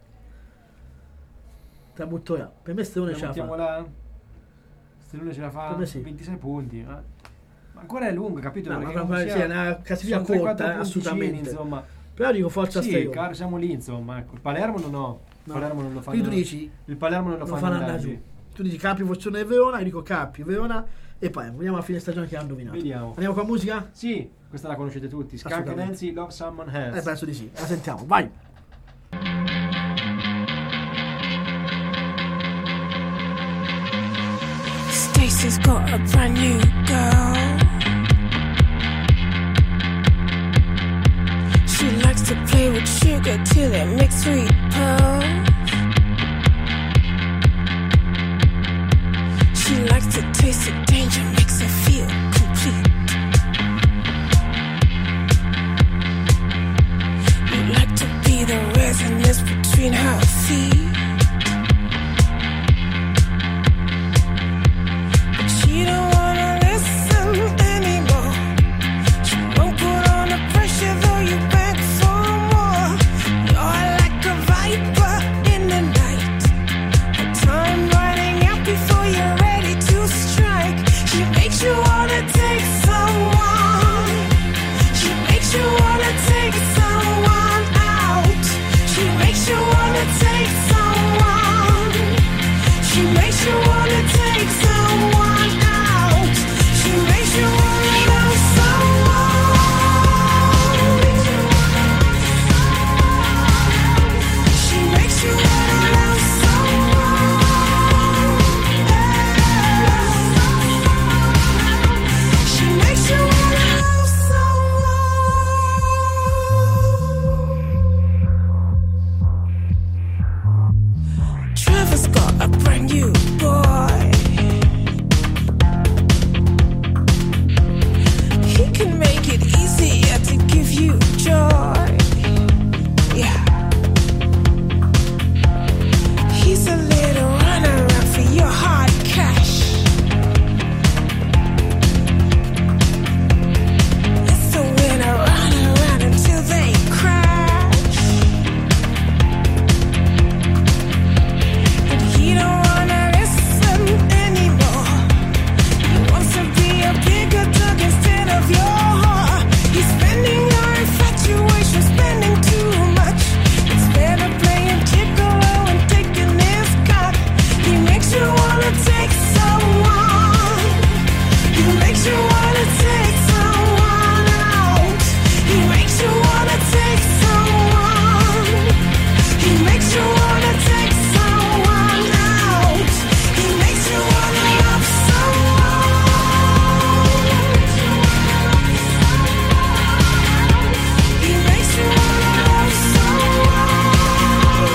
Te la butto là. Per me Stellone ce la fa. Là. Stellone ce la fa. Per me sì. 26 punti. Ma ancora è lungo, capito? No, Perché ma comunque sì, è una classifica sono 3-4 corta, punticini, assolutamente. Insomma. Però dico forza Sì, Stellone. siamo lì, insomma. Ecco. Il Palermo no. Il Palermo non lo fa. Quindi tu dici Il Palermo non lo non fa fanno andare andare giù. giù. Tu dici Carpi, Frosinone e Verona. Io dico Carpi, Verona e Palermo. Vediamo a fine stagione che hanno indovinato. Vediamo. Andiamo con la musica? Sì, questa la conoscete tutti. Skunk Assolutamente. Nancy, Love Someone Else. Penso di sì. La sentiamo, vai. Stacy's got a brand new girl. She likes to play with sugar till it makes sweet pearls. She likes to taste the danger, makes her feel complete. You like to be the resonance between her feet. She don't wanna listen anymore. She won't put on the pressure though you beg for more. You're like a viper in the night, a time running out before you're ready to strike. She makes you wanna take someone. She makes you wanna take someone out. She makes you wanna take someone. She makes you wanna take someone out. She makes you wanna love someone. She makes you wanna love someone. She makes you wanna love someone. Trevor's got a brand new boy. He can make it easier to give you joy. Yeah. He's a little runaround for your hard cash. It's the winner run around until they crash. And he don't wanna listen anymore. He wants to be a bigger dog instead of your heart. He's spending your infatuation, spending too much. Instead of playing gigolo and taking his cut, he makes you wanna take someone. He makes you wanna take someone out. He makes you wanna take someone. He makes you wanna take someone out. He makes you wanna love someone. He makes you wanna love someone.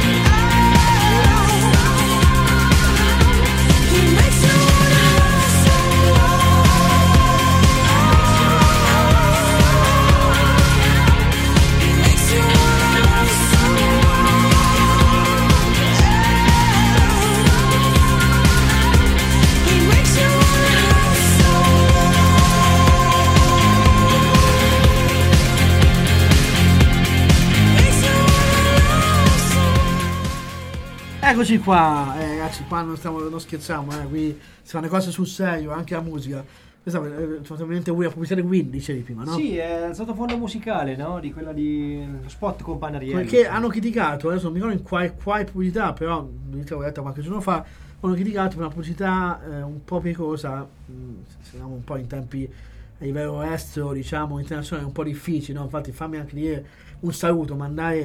He makes you wanna love someone. He makes you wanna love someone. He makes you wanna love someone. Eccoci qua, ragazzi, qua non scherziamo, qui si fanno cose sul serio, anche la musica. Questa è totalmente la pubblicità di Win, dicevi prima, no? Sì, è il sottofondo musicale, no? Di quella di lo spot con Panariello. Perché hanno criticato, adesso non mi ricordo in quale pubblicità, però l'ho letta qualche giorno fa, hanno criticato una pubblicità un po' pericosa, siamo un po' in tempi a livello estero, diciamo, internazionale, un po' difficili, no? Infatti fammi anche dire un saluto, mandare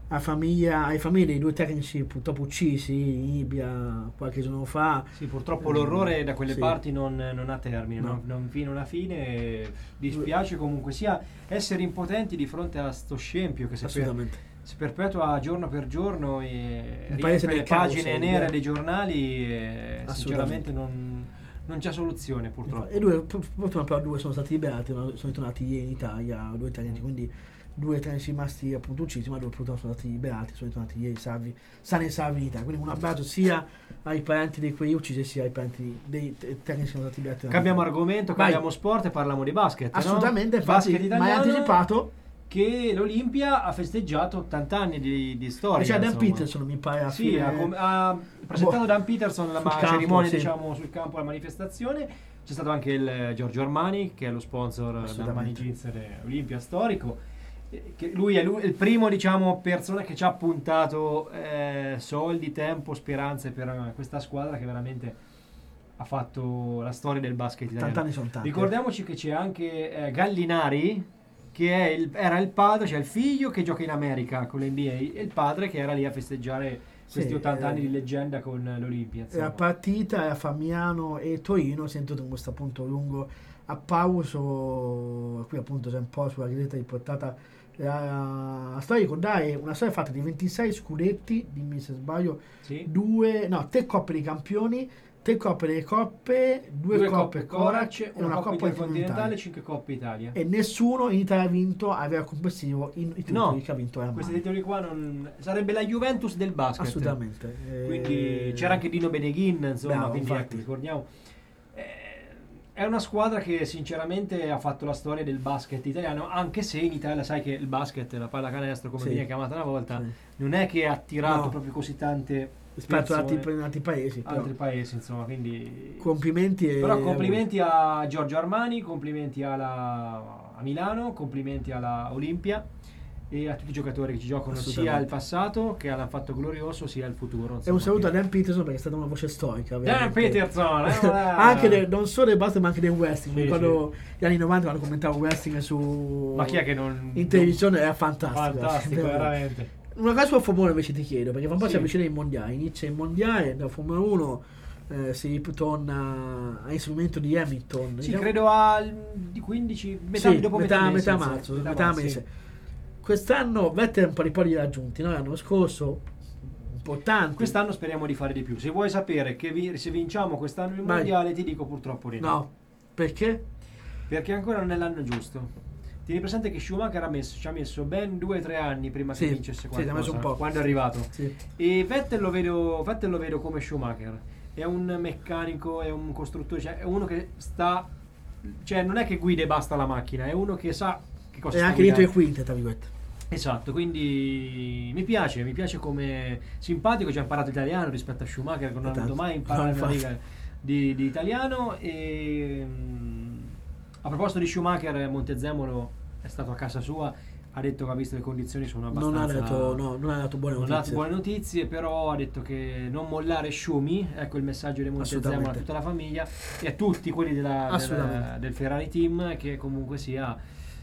ai famiglie dei 2 tecnici purtroppo uccisi in Libia qualche giorno fa. Sì, purtroppo l'orrore da quelle sì. parti non ha termine, No. non ha fine. Dispiace comunque sia essere impotenti di fronte a sto scempio che Assolutamente. si perpetua giorno per giorno e Un paese riempie le del caos, pagine nere dei giornali e Assolutamente. sinceramente non c'è soluzione purtroppo. E purtroppo però 2 sono stati liberati, sono ritornati ieri in Italia, 2 italiani, quindi 2 tecnici rimasti appunto uccisi, ma 2 purtroppo sono stati liberati, sono ritornati ieri sani e salvi in Italia. Quindi un abbraccio sia ai parenti di quei uccisi sia ai parenti dei tecnici che sono stati liberati. Cambiamo argomento, Vai. cambiamo sport e parliamo di basket. Assolutamente, no? infatti, Basket ma hai italiano anticipato. che l'Olimpia ha festeggiato 80 anni di storia. C'è Dan insomma. Peterson, mi pare. Sì, ha presentato Dan Peterson la sul campo, cerimonia, sì. diciamo, sul campo, la manifestazione. C'è stato anche il Giorgio Armani, che è lo sponsor Armani Jeans Olimpia storico. Che lui è il primo, diciamo, persona che ci ha puntato soldi, tempo, speranze per questa squadra che veramente ha fatto la storia del basket italiano. 80 anni sono tanti. Ricordiamoci che c'è anche Gallinari, che era il padre, cioè il figlio che gioca in America con l'NBA e il padre che era lì a festeggiare questi 80 anni di leggenda con l'Olimpia. La partita a Famiano e Torino si è introdotto in questo appunto lungo appauso, qui appunto c'è un po' sulla greta di portata la storia, ricordare una storia fatta di 26 scudetti, dimmi se sbaglio, Sì. 3 coppe dei campioni, 3 coppe delle coppe, 2 coppe Corac e una coppa intercontinentale, intercontinentale, 5 coppe Italia. e nessuno in Italia ha vinto a livello complessivo i titoli che ha vinto Armani. Questi titoli qua sarebbe la Juventus del basket. Assolutamente. Quindi c'era anche Dino Beneghin, insomma, Bravo, quindi infatti. ecco, ricordiamo. È una squadra che sinceramente ha fatto la storia del basket italiano, anche se in Italia sai che il basket, la pallacanestro come Sì. viene chiamata una volta, Sì. non è che ha attirato No. proprio così tante Rispetto ad persone, altri paesi, però. altri paesi, insomma, quindi Complimenti. però complimenti a Giorgio Armani, complimenti a Milano, complimenti alla Olimpia e a tutti i giocatori che ci giocano sia Assolutamente. il passato che hanno fatto glorioso sia il futuro, E insomma, un saluto a che- Dan Peterson perché è stata una voce storica. Dan veramente. Peterson, Anche non solo del basket ma anche del wrestling. Sì, Mi ricordo gli anni 90 quando commentavo wrestling ma chi è che non in televisione, era fantastico. fantastico veramente. Una cosa sul Formula 1 invece ti chiedo, perché fra un po' Sì. si avvicina il mondiale, inizia il mondiale, da Formula 1 si torna all'inseguimento di Hamilton. Sì, diciamo. credo di 15 Sì, dopo metà mese, marzo, sì, metà sì. mese. Quest'anno Vettel un po' di podi raggiunti, no? L'anno scorso importanti. Quest'anno speriamo di fare di più. Se vuoi sapere che se vinciamo quest'anno il Vai. mondiale, ti dico purtroppo di no. No, perché? Perché ancora non è l'anno giusto. Tieni presente che Schumacher ci ha messo ben 2 o 3 anni prima Sì, che vincesse sì, qualcosa, ci ha messo un po'. quando è arrivato. Sì. E Vettel lo vedo come Schumacher. È un meccanico, è un costruttore, cioè è uno che cioè non è che guida e basta la macchina, è uno che sa che cosa E sta anche dietro le guidando. quinte, tra virgolette. Esatto, quindi mi piace come simpatico, ci ha imparato italiano rispetto a Schumacher che non ha Tanto. dovuto mai imparare No, una infatti. riga di italiano. E a proposito di Schumacher, Montezemolo è stato a casa sua, ha detto che ha visto le condizioni sono Non ha abbastanza dato buone non ha dato notizie. buone notizie, però ha detto che non mollare Schumi, ecco il messaggio di Montezemolo a Assolutamente. tutta la famiglia e a tutti quelli Assolutamente. del Ferrari Team, che comunque sia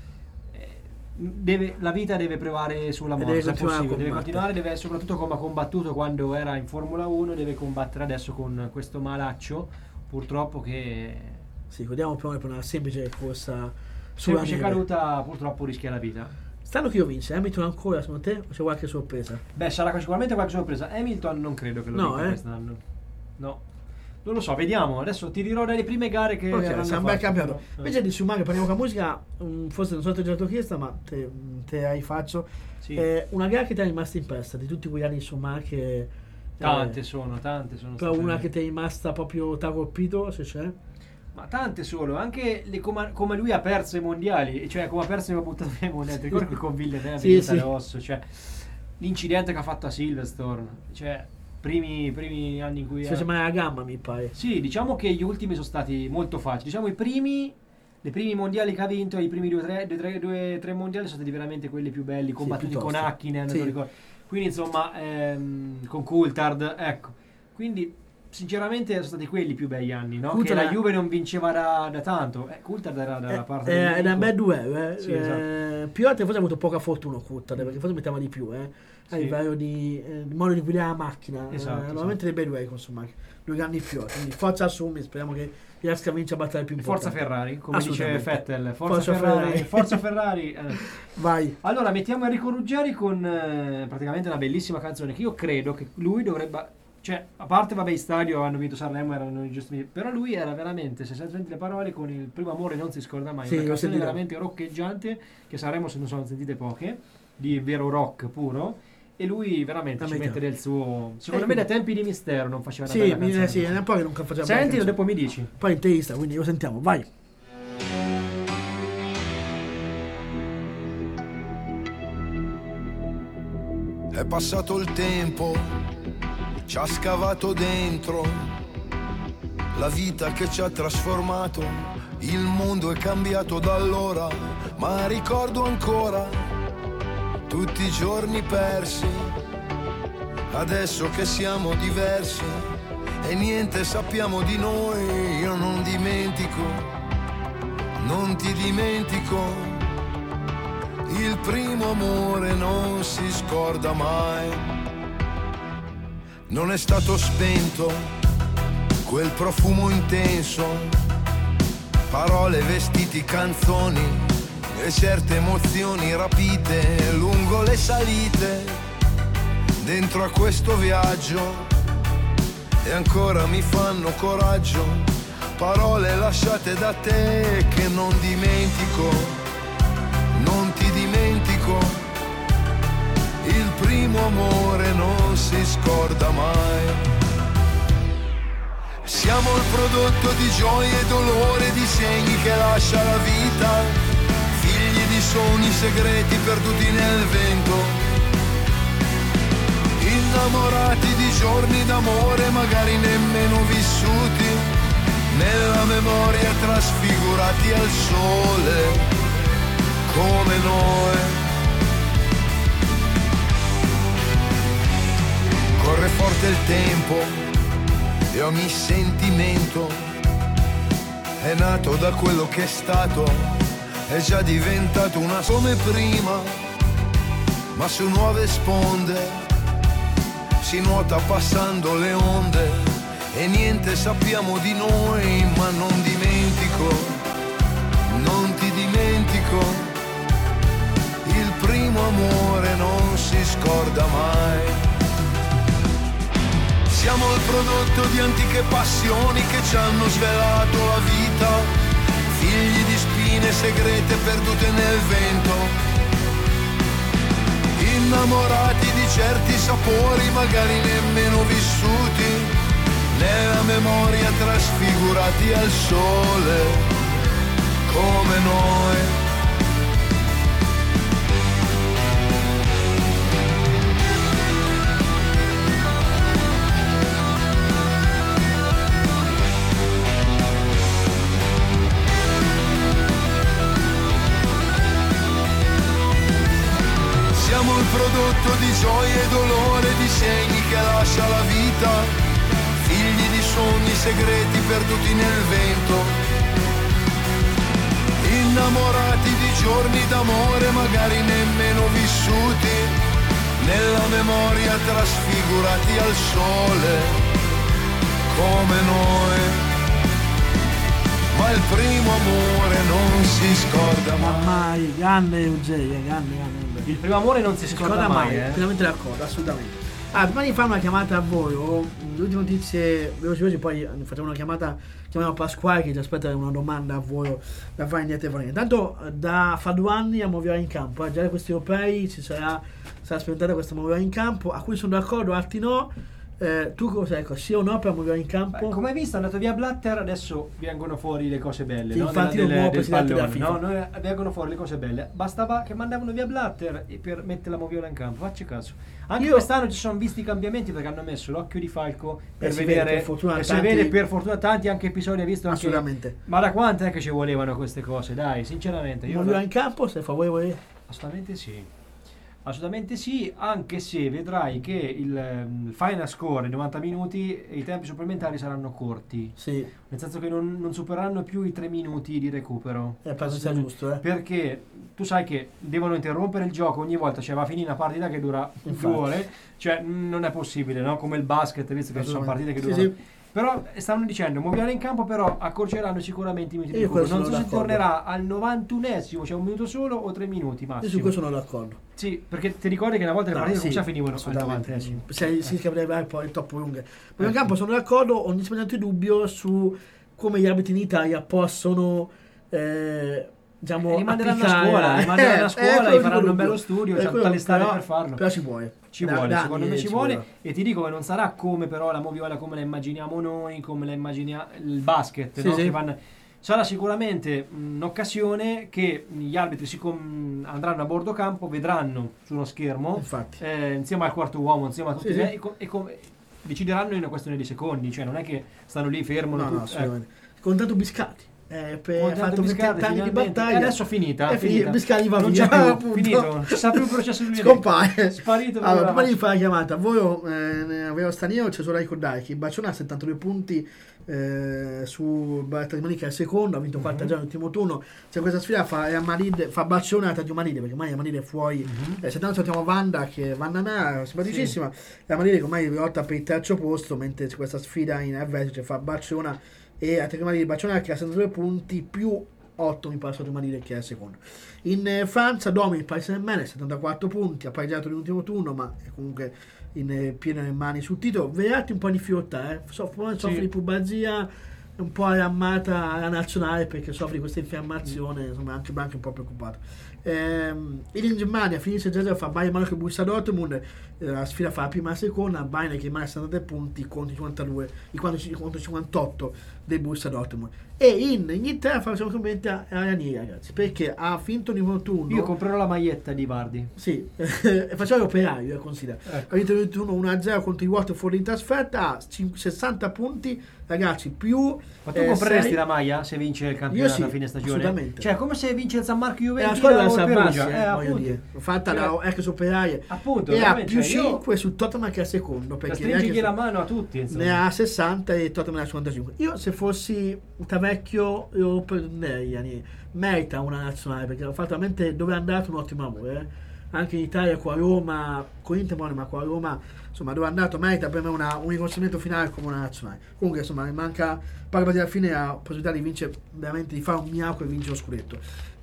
la vita deve privare sulla E morte, deve se è continuare a possibile, deve combattere. continuare, soprattutto come ha combattuto quando era in Formula 1, deve combattere adesso con questo malaccio, purtroppo, che Sì, ricordiamo però per una semplice corsa sulla semplice neve. caduta purtroppo rischia la vita. Stanno chi lo vince? Hamilton ancora secondo te o c'è qualche sorpresa? Beh, sarà sicuramente qualche sorpresa. Hamilton non credo che lo No, vinca quest'anno. No. Non lo so, vediamo. Adesso ti dirò delle prime gare che Ok, avranno sarà un bel fatto. campionato. Invece di Schumacher parliamo con la musica, forse non so se ti ho già chiesto, ma te la rifaccio. Sì. Una gara che ti è rimasta impressa di tutti quegli anni di Schumacher. Tante sono Però state. una che ti è rimasta proprio, ti ha colpito, se c'è? Ma tante sono, anche come lui ha perso i mondiali, cioè come ha perso e ha buttato via i mondiali. Ti ricordi che con Villeneuve Sì, in sì. Osso, cioè l'incidente che ha fatto a Silverstone, cioè primi anni in cui Se c'è mai la gamma, mi pare. Sì, diciamo che gli ultimi sono stati molto facili. Diciamo i primi mondiali che ha vinto, i primi 2-3 mondiali sono stati veramente quelli più belli, combattuti con piuttosto. Hakkinen, Sì. non ricordo. Quindi insomma con Coulthard, ecco. Quindi sinceramente sono stati quelli i più begli anni, no? Coulthard Che la è- Juve non vinceva da tanto. Coulthard era dalla parte del Era un nemico. bel duello, Sì, esatto. Piotta forse ha avuto poca fortuna Coulthard, perché forse metteva di più, a Sì. livello di modo di guidare la macchina. Esatto, Normalmente dei bei duelli con Schumacher, 2 grandi Piotta, quindi forza Assumi, speriamo che riesca a vincere a battere più Forza importante. Ferrari, come dice Assolutamente. Vettel. Forza Ferrari. Ferrari. Forza Ferrari. Vai. Allora, mettiamo Enrico Ruggeri con praticamente una bellissima canzone che io credo che lui dovrebbe... Cioè, a parte vabbè, i stadio hanno vinto Sanremo, erano giusti, però lui era veramente, se senti le parole, con il primo amore non si scorda mai. Sì, Una l'ho canzone sentita. veramente roccheggiante, che Sanremo se ne sono sentite poche, di vero rock puro. E lui veramente La ci metà. mette del suo... Secondo me da tempi di Mistero non faceva una Sì, bella canzone. sì, è un po' che non faceva bene Senti, canzone. dopo mi dici. Poi interista, quindi lo sentiamo, vai. È passato il tempo, ci ha scavato dentro, la vita che ci ha trasformato, il mondo è cambiato da allora, ma ricordo ancora tutti i giorni persi, adesso che siamo diversi e niente sappiamo di noi, io non dimentico, non ti dimentico. Il primo amore non si scorda mai. Non è stato spento quel profumo intenso, parole, vestiti, canzoni e certe emozioni rapite lungo le salite dentro a questo viaggio, e ancora mi fanno coraggio parole lasciate da te che non dimentico. Non ti dimentico, il primo amore non si scorda mai. Siamo il prodotto di gioie e dolore, di segni che lascia la vita, figli di sogni segreti perduti nel vento, innamorati di giorni d'amore magari nemmeno vissuti, nella memoria trasfigurati al sole. Come noi. Corre forte il tempo e ogni sentimento è nato da quello che è stato, è già diventato una come prima, ma su nuove sponde si nuota passando le onde e niente sappiamo di noi, ma non dimentico, non ti dimentico. Il primo amore non si scorda mai. Siamo il prodotto di antiche passioni che ci hanno svelato la vita, figli di spine segrete perdute nel vento, innamorati di certi sapori magari nemmeno vissuti, nella memoria trasfigurati al sole, come noi. Siamo il prodotto di gioie e dolore, di segni che lascia la vita, figli di sogni segreti perduti nel vento, innamorati di giorni d'amore magari nemmeno vissuti, nella memoria trasfigurati al sole, come noi. Ma il primo amore non si scorda mai. Mai, grande Ruggeri, grande. Il primo amore non si scorda mai, Pienamente d'accordo, assolutamente. Prima di fare una chiamata a voi, le ultime notizie veloci, poi facciamo una chiamata, chiamiamo Pasquale che ci aspetta una domanda a voi da fare in diretta telefonica. Intanto fra 2 anni a Moviare in campo, già da questi europei sarà sperimentata questa Moviare in campo, a cui sono d'accordo, altri no. Tu cosa, ecco, sì o no per Moviare in campo? Come hai visto è andato via Blatter, adesso vengono fuori le cose belle, Sì, no? infatti Del il nuovo del presidente della pallone, FIFA. no? Noi vengono fuori le cose belle, bastava che mandavano via Blatter per mettere la Moviola in campo, facci caso. Anche quest'anno ci sono visti i cambiamenti perché hanno messo l'occhio di falco per si vedere, vede, per fortuna e si tanti- vede per fortuna tanti anche episodi, hai visto anche, Assolutamente. ma da quanto è che ci volevano queste cose, dai, sinceramente io Moviare in campo, sei favorevole? assolutamente sì. Assolutamente sì, anche se vedrai che il final score, i 90 minuti, e i tempi supplementari saranno corti. Sì. Nel senso che non supereranno più i 3 minuti di recupero. Penso sia giusto, Perché tu sai che devono interrompere il gioco ogni volta, cioè va a finire una partita che dura 2 ore, cioè non è possibile, no? Come il basket, visto che ci sono partite che durano. Sì. Però stavano dicendo, moviranno in campo, però accorceranno sicuramente i minuti di Io recupero. questo Non so sono se tornerà al 91esimo, cioè 1 minuto solo o 3 minuti massimo. Io su questo sono d'accordo. Sì, perché ti ricordi che una volta le partite già finivano al 90esimo. Si scaverebbe poi troppo lunghe. Ma in campo sono d'accordo, ho nessun dubbio su come gli arbitri in Italia possono diciamo li manderanno a scuola, gli faranno un bello studio, c'è tutta l'estate per farlo. Però ci vuole. Secondo me ci vuole. E ti dico che non sarà come però la moviola come la immaginiamo noi, come la immagina il basket, no? Che vanno, sarà sicuramente un'occasione che gli arbitri andranno a bordo campo, vedranno su uno schermo, insieme al quarto uomo, insieme a tutti e decideranno in una questione di secondi, cioè non è che stanno lì fermo. Con tanto Biscatti. Per fatto 20 anni di battaglia, adesso finita. Biscagli va non via, c'è più, finito, non ci sta più il processo di scompare, sparito. Allora, prima di fare la chiamata, avevo straniero, c'è solo da ricordare che il Barcellona ha 72 punti su Atletico Madrid che è il secondo, ha vinto 4 già l'ultimo turno. C'è questa sfida fa Barcellona e Atletico Madrid, perché ormai Madrid è fuori. Se tanto saltiamo Wanda, che Wanda è simpaticissima, la Madrid ormai lotta per il terzo posto, mentre c'è questa sfida in vertice fa Barcellona e Atletico Madrid, Barcellona che ha 62 punti più 8 mi pare Atletico Madrid che è il secondo. In Francia domina il Paris Saint-Germain 74 punti, ha pareggiato l'ultimo turno ma è comunque in piene mani sul titolo. Verratti un po' di difficoltà, soffre di pubalgia, un po' armata alla nazionale perché soffre di questa infiammazione, insomma anche un po' preoccupato. In Germania finisce già fa Bayern Monaco e Borussia Dortmund, la sfida fa la prima e la seconda, Bayern che rimane a 73 punti contro i 52, contro 58 del Borussia Dortmund. E in Inghilterra facciamo complimenti a Ranieri, ragazzi, perché ha finito un primo turno. Io comprerò la maglietta di Vardy. Sì, facciamo l'operaio, considera. Ha vinto il turno 1-0 contro i Waterford in trasferta, ha 60 punti, ragazzi, più. Ma tu compreresti la maglia se vince il campionato a fine stagione? Assolutamente. Cioè, come se vince il San Marco Juventus o il Perugia, voglio dire. Fatta da ex operaie. Appunto, e ha più 5 sul Tottenham che è secondo. Perché stringigli la mano a tutti, insomma. Ne ha 60 e Tottenham ne ha 55. Io se fossi Tavecchio lo prenderei, merita una nazionale perché ha fatto veramente dove è andato un ottimo lavoro. Anche in Italia qua a Roma, con Inter ma qua a Roma, insomma dove è andato merita per me un riconoscimento finale come una nazionale. Comunque insomma mi manca parla alla fine la possibilità di vincere, veramente di fare un miracolo e vincere lo scudetto.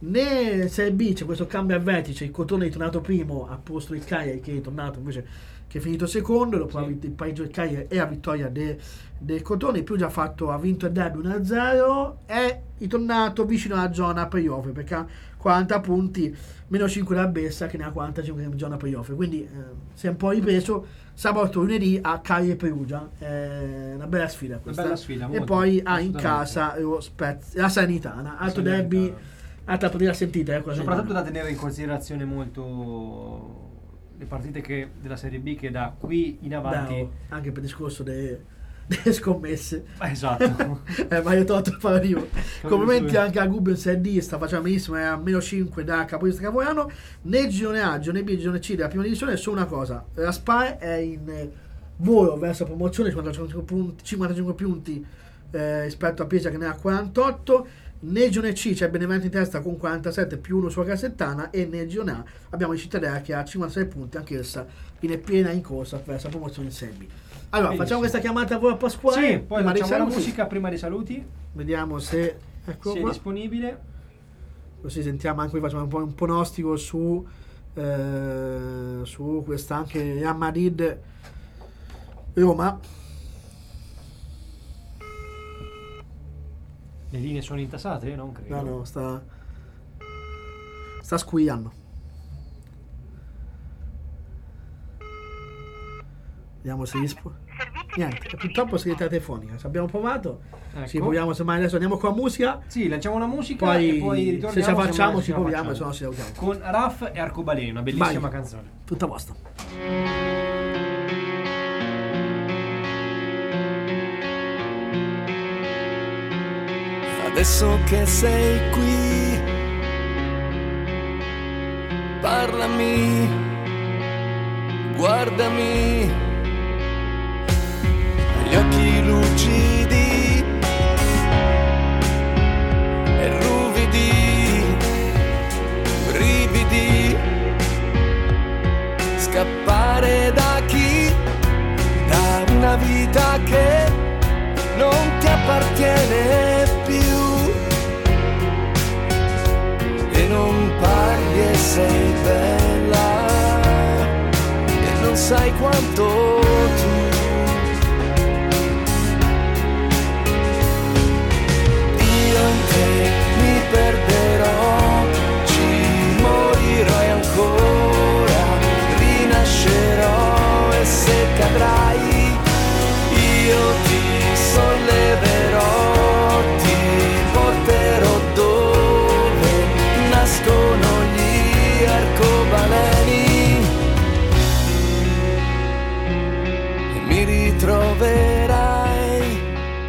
Né Serie B c'è questo cambio al vertice, il Crotone è tornato primo a posto del Cagliari che è tornato invece che è finito secondo, dopo il pareggio del Cagliari e la vittoria del Crotone. Più già ha vinto il derby 1-0, è ritornato vicino alla zona playoff perché ha 40 punti, meno 5 della Bessa che ne ha 45 in zona playoff, quindi si è un po' ripreso. Sabato lunedì a Cagliari e Perugia, una bella sfida questa. Una bella sfida, e poi ha in casa la Salernitana, altro derby, altra partita sentita. Soprattutto da tenere in considerazione molto le partite della Serie B che da qui in avanti, anche per il discorso delle scommesse, esatto. Ma io tolto il paradiso. Complimenti anche a Gubens D, sta facendo benissimo, è a meno 5 da capolista Capoiano. Nel girone A, girone B, girone C della prima divisione solo una cosa: la SPAE è in volo verso la promozione, 55 punti rispetto a Pisa che ne ha 48. Nel girone C c'è Benevento in testa con 47 più 1 sulla Cassettana, e nel girone A abbiamo il Cittadella che ha 56 punti, anch'essa in piena in corsa verso la promozione in Serie B. Allora, facciamo questa chiamata a voi a Pasquale. Sì, poi facciamo la musica prima dei saluti. Vediamo se è disponibile. Così sentiamo anche, facciamo un po' un pronostico su questa anche Real Madrid Roma. Le linee sono intasate? Non credo. No, sta squillando. Vediamo se niente, purtroppo segretaria telefonica. Ci abbiamo provato. Ecco. Ci proviamo, semmai adesso andiamo con la musica. Sì, lanciamo una musica poi, e poi ritorniamo. Se ce la facciamo ci proviamo, se no ci salutiamo. Con Raff e Arcobaleno, una bellissima canzone. Tutta vostra. Adesso che sei qui, parlami guardami, gli occhi lucidi e ruvidi, brividi, scappare da chi, da una vita che non ti appartiene più, e non parli e sei bella e non sai quanto tu. Io in te mi perderò, ci morirò e ancora rinascerò, e se cadrai io ti solleverò, ti porterò dove nascono gli arcobaleni, e mi ritroverai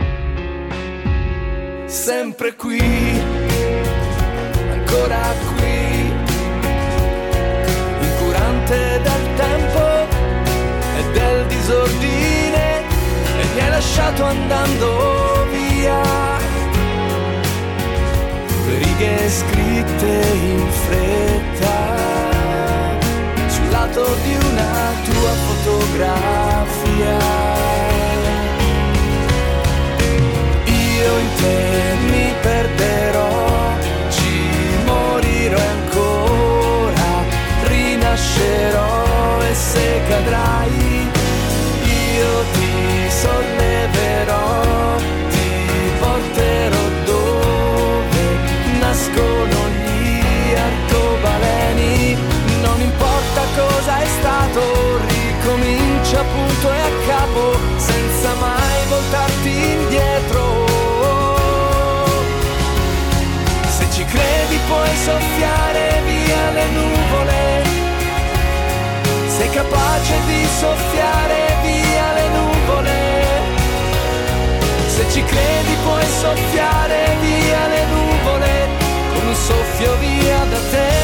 sempre qui, ancora qui, incurante del tempo e del disordine, e mi hai lasciato andando via, righe scritte in fretta sul lato di una tua fotografia. Io in te mi perderò, ci morirò e ancora rinascerò, e se cadrai io ti solleverò, ti porterò dove nascono gli arcobaleni. Non importa cosa è stato, ricomincia punto e a capo, senza mai voltarti indietro. Se ci credi puoi soffiare via le nuvole, sei capace di soffiare via le nuvole. Se ci credi puoi soffiare via le nuvole, con un soffio via da te.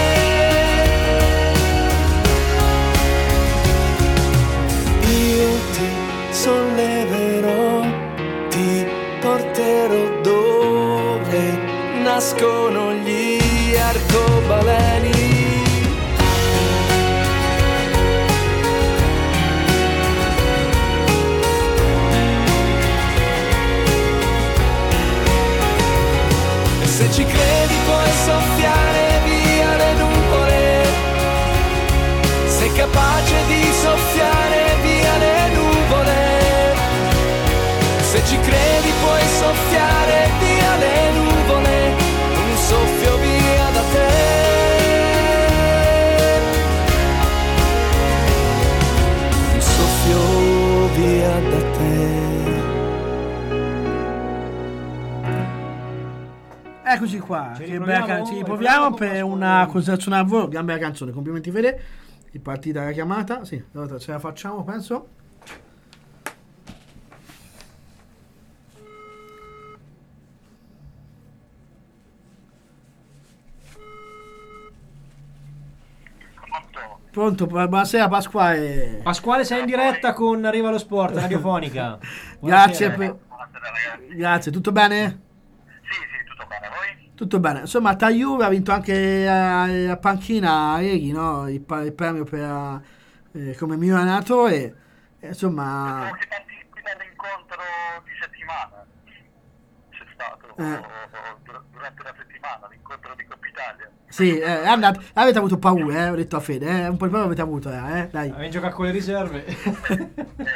Io ti solleverò, ti porterò dove nascono gli arcobaleni. Se ci credi puoi soffiare via le nuvole, sei capace di soffiare via le nuvole. Se ci credi puoi soffiare via le nuvole, un soffio via da te. Un soffio via da te. Eccoci qua, che bella ci proviamo per una considerazione a voi, gran bella canzone, complimenti Fede, è partita la chiamata, sì, allora ce la facciamo penso. Pronto, buonasera Pasquale. Pasquale, sei in diretta con Arriva lo Sport radiofonica. Grazie, grazie, tutto bene? Tutto bene, insomma la Juve ha vinto anche a panchina ieri, no? Il premio per come miglior allenatore, insomma l'incontro di settimana c'è stato durante la settimana, l'incontro di Coppa Italia. Sì, avete avuto paura, ho detto a Fede, un po' di paura avete avuto, dai. Avevi giocato con le riserve. Anche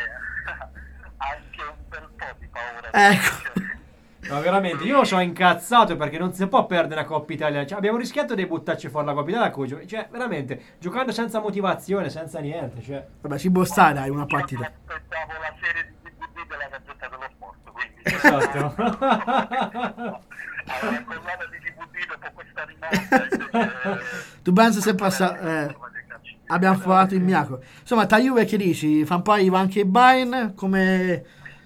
un bel po' di paura. Ecco. No, veramente, io sono incazzato perché non si può perdere una Coppa Italia. Cioè, abbiamo rischiato di buttarci fuori la Coppa Italia. Cioè, veramente, giocando senza motivazione, senza niente. Cioè. Vabbè, ci può stare, dai, una partita. Aspettavo la serie di DVD della Gazzetta dello Sport, quindi. Esatto. Alla collana di DVD dopo questa rimonta, invece. Tu pensi se passa. Abbiamo provato il Miaco. Insomma, ta Juve che dici? Fa un po' anche il Bayern come.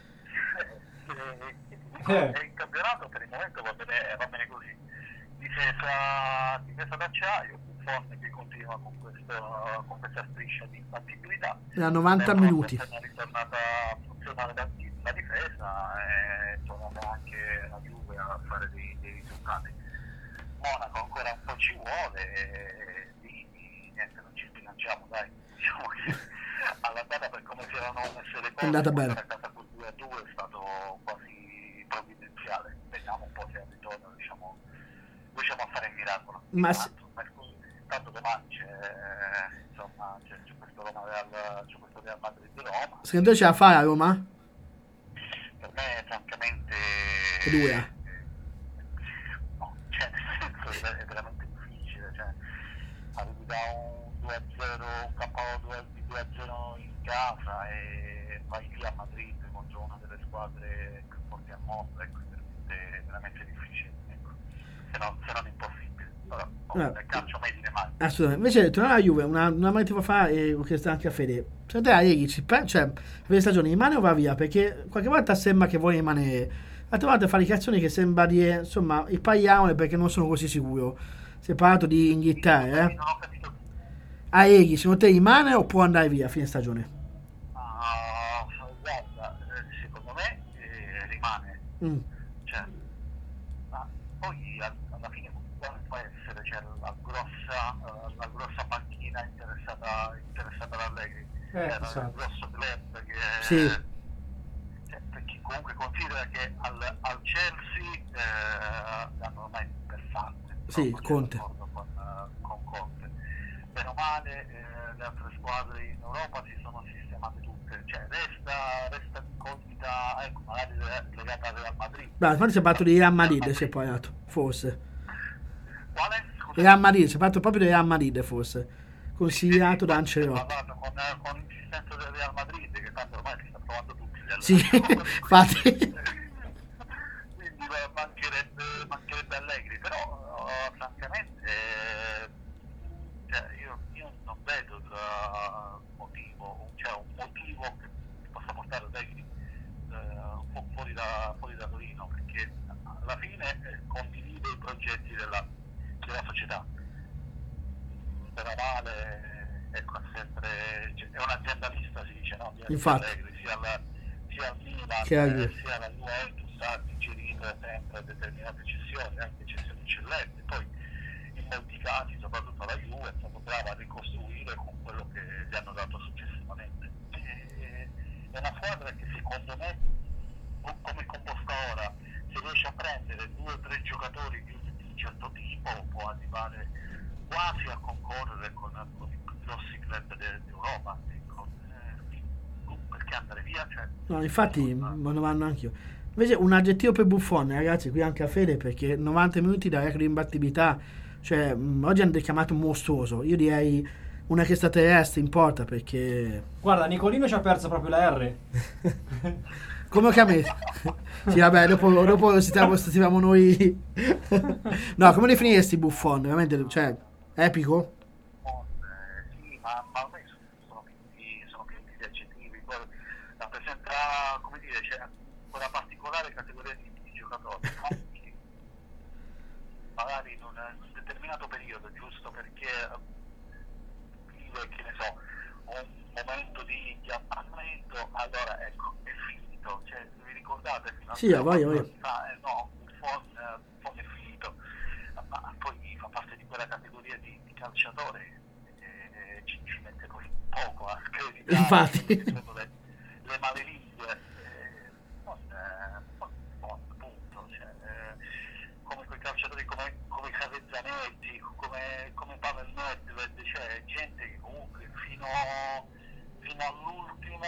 Il campionato per il momento va bene così, difesa d'acciaio, Buffon che continua con questa striscia di imbattibilità. Da 90 minuti. È ritornata a funzionare la difesa e tornata anche la Juve a fare dei risultati. Monaco ancora un po' ci vuole e niente, non ci sbilanciamo, dai. Diciamo che all'andata, per come si erano messe le cose, È andata bene. è stata col 2-2, è stato quasi provvidenziale. Vediamo un po' se al ritorno riusciamo a fare il miracolo. Ma Tanto domani c'è questo Real Madrid-Roma. secondo te ce la fa a Roma? Per me francamente Dura. no, cioè nel senso è veramente difficile, cioè arrivi da un 2-0, un KO 2-0 in casa e vai via a Madrid contro una delle squadre più forti al mondo, ecco, è veramente difficile, ecco. Se non impossibile. Però il calcio mai dire mai. Assolutamente. Invece tornare alla Juve, una domanda ti fa fare, che sta anche a Fede. Secondo te Allegri cioè per le stagioni rimane o va via? Perché qualche volta sembra che vuole rimanere, altre volte fa dichiarazioni che sembra di insomma il pagliamole, perché non sono così sicuro. Si è parlato di Inghilterra, Non ho capito. Allegri secondo te rimane o può andare via a fine stagione? Guarda, secondo me rimane. Cioè, ma poi alla fine può essere, cioè, la grossa panchina interessata ad Allegri. Esatto. Il grosso club che Sì. cioè, perché comunque considera che al Chelsea l'hanno ormai per fatte. Sì, Conte. Con Conte. Bene o male le altre squadre in Europa si sono sistemate tutte, cioè resta incognita, ecco, magari legata al Real Madrid. Beh, quando si è parlato di Real Madrid, si è parlato, forse. Quale? Scusa. Real Madrid, si è parlato proprio di Real Madrid, forse. Consigliato da Ancelotti. Ho parlato con l'insistenza del Real Madrid, che tanto ormai si sta provando tutti gli Sì, infatti. Quindi mancherebbe Allegri, però francamente cioè, io non vedo il motivo, cioè un motivo che possa portare Allegri un po' fuori da Torino, perché alla fine condivide i progetti della società. Per male, ecco, è un aziendalista, si dice, no? Infatti. Allegri, sia al Milan Che sia alla Juventus ha digerito sempre determinate cessioni, anche cessioni eccellenti. Poi in molti casi, soprattutto la Juve, è stato bravo a ricostruire con quello che gli hanno dato successivamente. È una squadra che secondo me, come è composta ora, se riesce a prendere 2 o 3 giocatori di un certo tipo, può arrivare quasi a concorrere con i grossi club d'Europa. Perché andare via? Cioè, No, infatti, me ne vanno anch'io. Invece un aggettivo per Buffon, ragazzi, qui anche a Fede, perché 90 minuti da record di imbattibilità, cioè oggi hanno chiamato mostruoso. Io direi una extraterrestre in porta, perché Guarda, Nicolino ci ha perso proprio la R. come che a me. Sì, vabbè, dopo stiamo noi. No, come definiresti Buffon? Veramente, cioè, epico? sì, ma ormai sono finiti di aggettivi. Poi rappresenta, come dire, cioè, quella particolare categoria di giocatori, no? Che magari in un determinato periodo, giusto perché vive, che ne so, un momento di abbandonamento, allora ecco, è finito. Cioè, vi ricordate? Sì, vai. No, Buffon è finito, ma poi fa parte di quella categoria di calciatore ci mette così poco a screditare. Infatti. Le malelingue, appunto, cioè, come quei calciatori come Cavezzanetti, come Pavel Nedved, cioè gente che comunque fino all'ultimo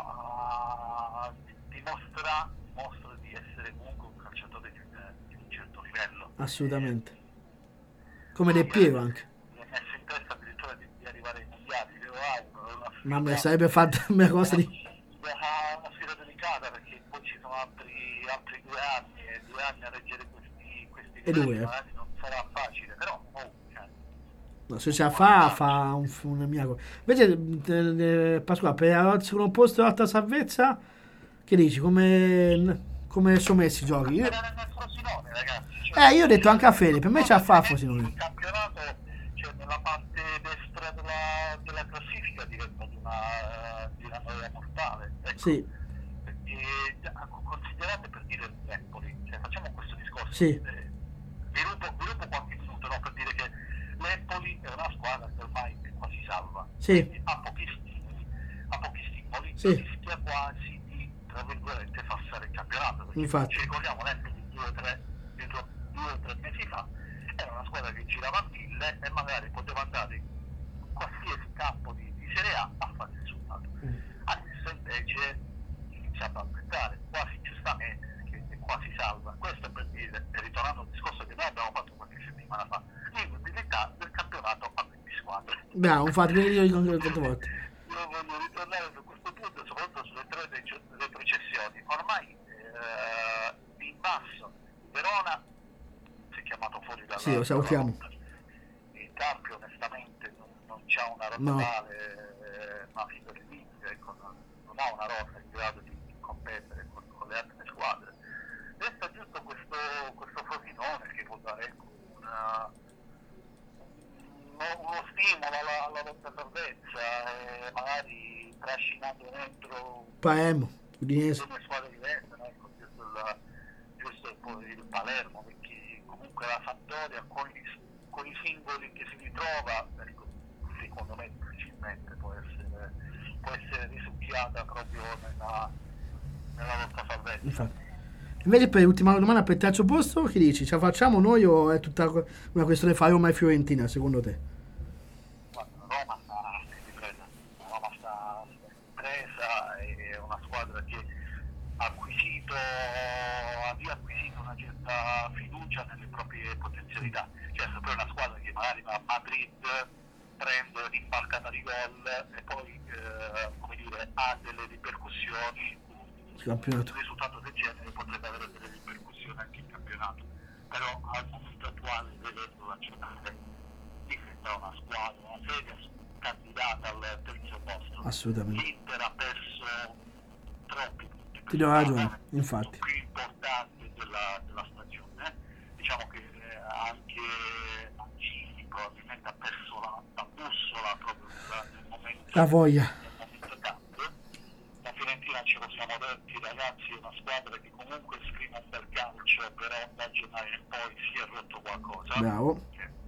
dimostra di essere comunque un calciatore di un certo livello. Assolutamente. Come Del Piero anche. Mi ha messo in testa addirittura di arrivare ai mondiali, io auguro. Mamma mia, sarebbe fatta una cosa di. Una sfida delicata, perché poi ci sono altri 2 anni e 2 anni a reggere questi E 2, magari non sarà facile, però No, se ce la fa un miracolo. Invece Pasquale, per il secondo posto l'altra salvezza, che dici? Come sono messi i giochi? era nel Frosinone, ragazzi. Cioè, Io ho detto anche a Fede, per me ce la fa Frosinone. Il campionato, cioè nella Sì. Considerate, per dire l'Empoli, cioè facciamo questo discorso, Sì. sviluppo qualche minuto, no? Per dire che l'Empoli è una squadra che ormai è quasi salva, Sì. quindi ha pochi stimoli, Sì. rischia quasi di, tra virgolette, passare il campionato, perché Infatti. ci ricordiamo l'Empoli 2 o 3 mesi fa era una squadra che girava a 1000 e magari poteva andare in qualsiasi campo di Serie A a fare il risultato. Adesso invece inizia a balbettare quasi giustamente, che è quasi salva. Questo per dire, e ritornando al discorso che noi abbiamo fatto qualche settimana fa, l'inutilità del campionato a 20 squadre. Bravo, infatti, io dico anche tante volte. Io voglio ritornare su questo punto, soprattutto sulle tre retrocessioni. Ormai in basso Verona si è chiamato fuori dalla... Sì, lo salutiamo. Il Carpio onestamente non c'ha una rosa No. tale, ma fino all'inizio, ecco, non ha una rosa in grado di competere con le altre squadre. Resta giusto questo Frosinone che può dare, ecco, uno stimolo alla lotta salvezza, e magari trascinando dentro Palermo, Udinese. due squadre diverse, no? Ecco, giusto il Palermo, perché comunque la Sampdoria con i singoli che si ritrova, ecco, secondo me difficilmente può essere risucchiata proprio nella lotta salvezza. Infatti. Invece per l'ultima domanda, per il terzo posto, che dici? Ce la facciamo noi o è tutta una questione fra Roma e Fiorentina, secondo te? Guarda, Roma sta in ripresa, è una squadra che ha riacquisito una certa fiducia nelle proprie potenzialità. Cioè, è sempre una squadra che magari va a Madrid, prende l'impalcata di gol e poi come dire, ha delle ripercussioni. Campionato. Un risultato del genere potrebbe avere delle ripercussioni anche in campionato, però al momento attuale, vedendo la giornata, mi sembra una squadra, una seria candidata al terzo posto. Assolutamente. L'Inter ha perso troppi punti, Ti do ragione, infatti. più importanti della stagione. Diciamo che anche Mancini probabilmente ha perso la bussola proprio nel momento. La voglia. Nel momento cambio. La Fiorentina, ci possiamo detti, ragazzi, è una squadra che comunque esprime un bel calcio, però da gennaio in poi si è rotto qualcosa. Bravo.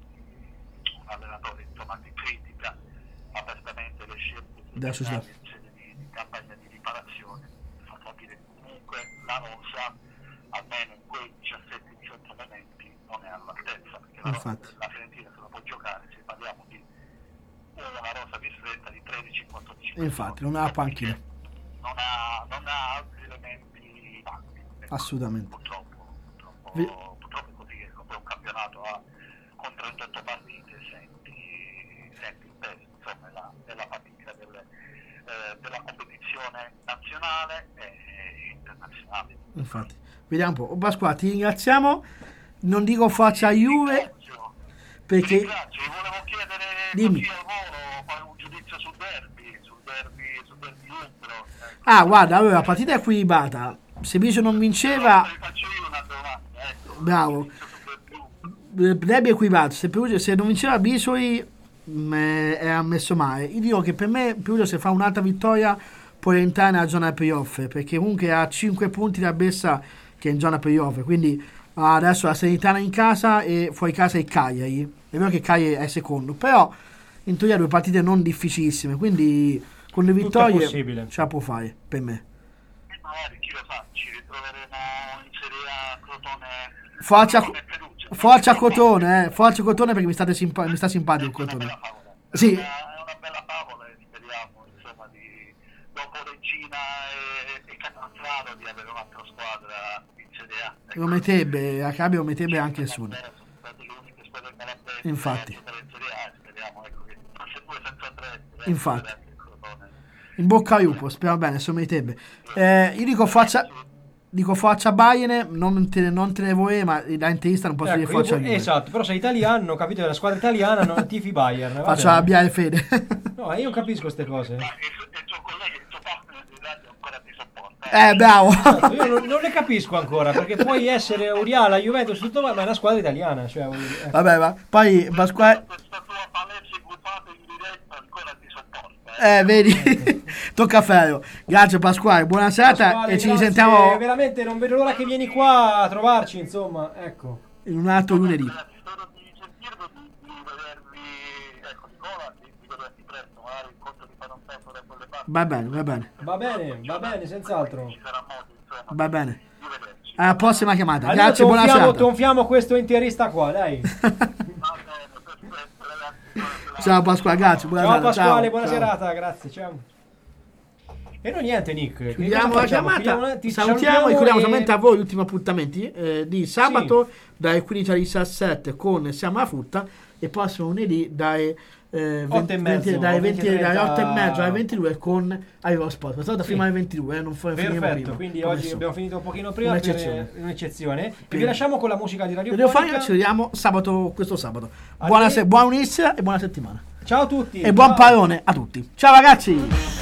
Un allenatore, insomma, che critica apertamente le scelte Da società. in sede di campagna di riparazione, fa capire che comunque la rosa, almeno in quei 17-18 elementi, non è all'altezza, perché la Fiorentina se la può giocare, se parliamo di una rosa ristretta di 13-14. Infatti, non ha la panchina. Non ha altri elementi validi. Assolutamente. Purtroppo è così, che è un campionato con 38 partite, senti il peso, insomma, della fatica della competizione nazionale e internazionale. Infatti. Vediamo un po'. Pasqua, ti ringraziamo. Non dico faccia Juve perché... Ringrazio, vi volevo chiedere Dimmi. così al volo fare un giudizio sul derby umbro. Ah, guarda, allora la partita è equilibrata. Se Bisio non vinceva... Vi faccio io una domanda, ecco. Bravo. Derby equilibrato. Se non vinceva Bisoli era messo male. Io dico che per me Perugia, se fa un'altra vittoria, può entrare nella zona playoff, perché comunque ha 5 punti da Bessa che è in zona playoff, quindi adesso la Salernitana in casa e fuori casa il Cagliari. È vero che Cagliari è secondo, però in teoria 2 partite non difficilissime, quindi con le vittorie ce la può fare per me. Magari, chi lo sa, ci ritroveremo in Serie A Crotone. Forza Crotone, perché mi sta simpatico il Crotone. Sì. È una bella favola e speriamo, insomma, dopo Regina e Cannavaro di avere un'altra squadra in Serie A. Lo metterebbe, a Cabio lo metterebbe anche il Sud. Sono state le uniche squadre calabresi Infatti. in Serie A, speriamo, ecco, che forse 2 senza 3. Infatti. In bocca al lupo, speriamo bene, se lo metterebbe. Io dico faccia Bayern, non te ne vuoi, ma da interista non posso dire faccia Juve. Esatto, però sei italiano, capito, della squadra italiana, non tifi Bayern. Faccio arrabbiare Fede. No, io capisco queste cose. E il tuo collega, il tuo partner di radio ancora ti sopporta. Bravo. Esatto, io non le capisco ancora, perché puoi essere Uriala, Juventus, tutto, ma è una squadra italiana. Cioè, Vabbè, va. Poi Pasquale... Questa tua palese occupata in diretta ancora ti sopporta. Vedi, tocca a ferro. Grazie Pasquale, buona serata. Pasquale, e ci grazie, risentiamo veramente non vedo l'ora che vieni qua a trovarci, insomma, ecco. in un altro lunedì. Ragazzi, spero di sentirvi, di vedervi, ecco Nicola, di vederti presto, magari il conto di fare un tempo da quelle parti. Va bene, va bene, Va bene, senz'altro. Ci sarà modo, insomma, va bene. di vederci. Alla prossima chiamata. Allora Grazie, buona serata. tonfiamo questo interista qua, dai. Va bene, perfetto, ragazzi. Ciao Pasquale, grazie, buona Ciao serata. Pasquale, ciao, buona ciao. serata, grazie, ciao. E non niente Nick, che Chiudiamo cosa la facciamo? chiamata, Ti salutiamo e chiudiamo e- solamente a voi gli ultimi appuntamenti di sabato dalle 15 alle 17 con Siamo alla Frutta e prossimo lunedì dalle 8 e mezzo, dalle 20:30 8 e mezzo alle 22 con Aerosport. È stata prima alle 22, non finiremo Perfetto, prima. quindi Come oggi so. abbiamo finito un pochino prima Un'eccezione. per un'eccezione. E vi lasciamo con la musica di Radio Radiofonica ci vediamo questo sabato. Arrivederci. Buon inizio e buona settimana. Ciao a tutti. E buon ciao. parone a tutti. Ciao ragazzi!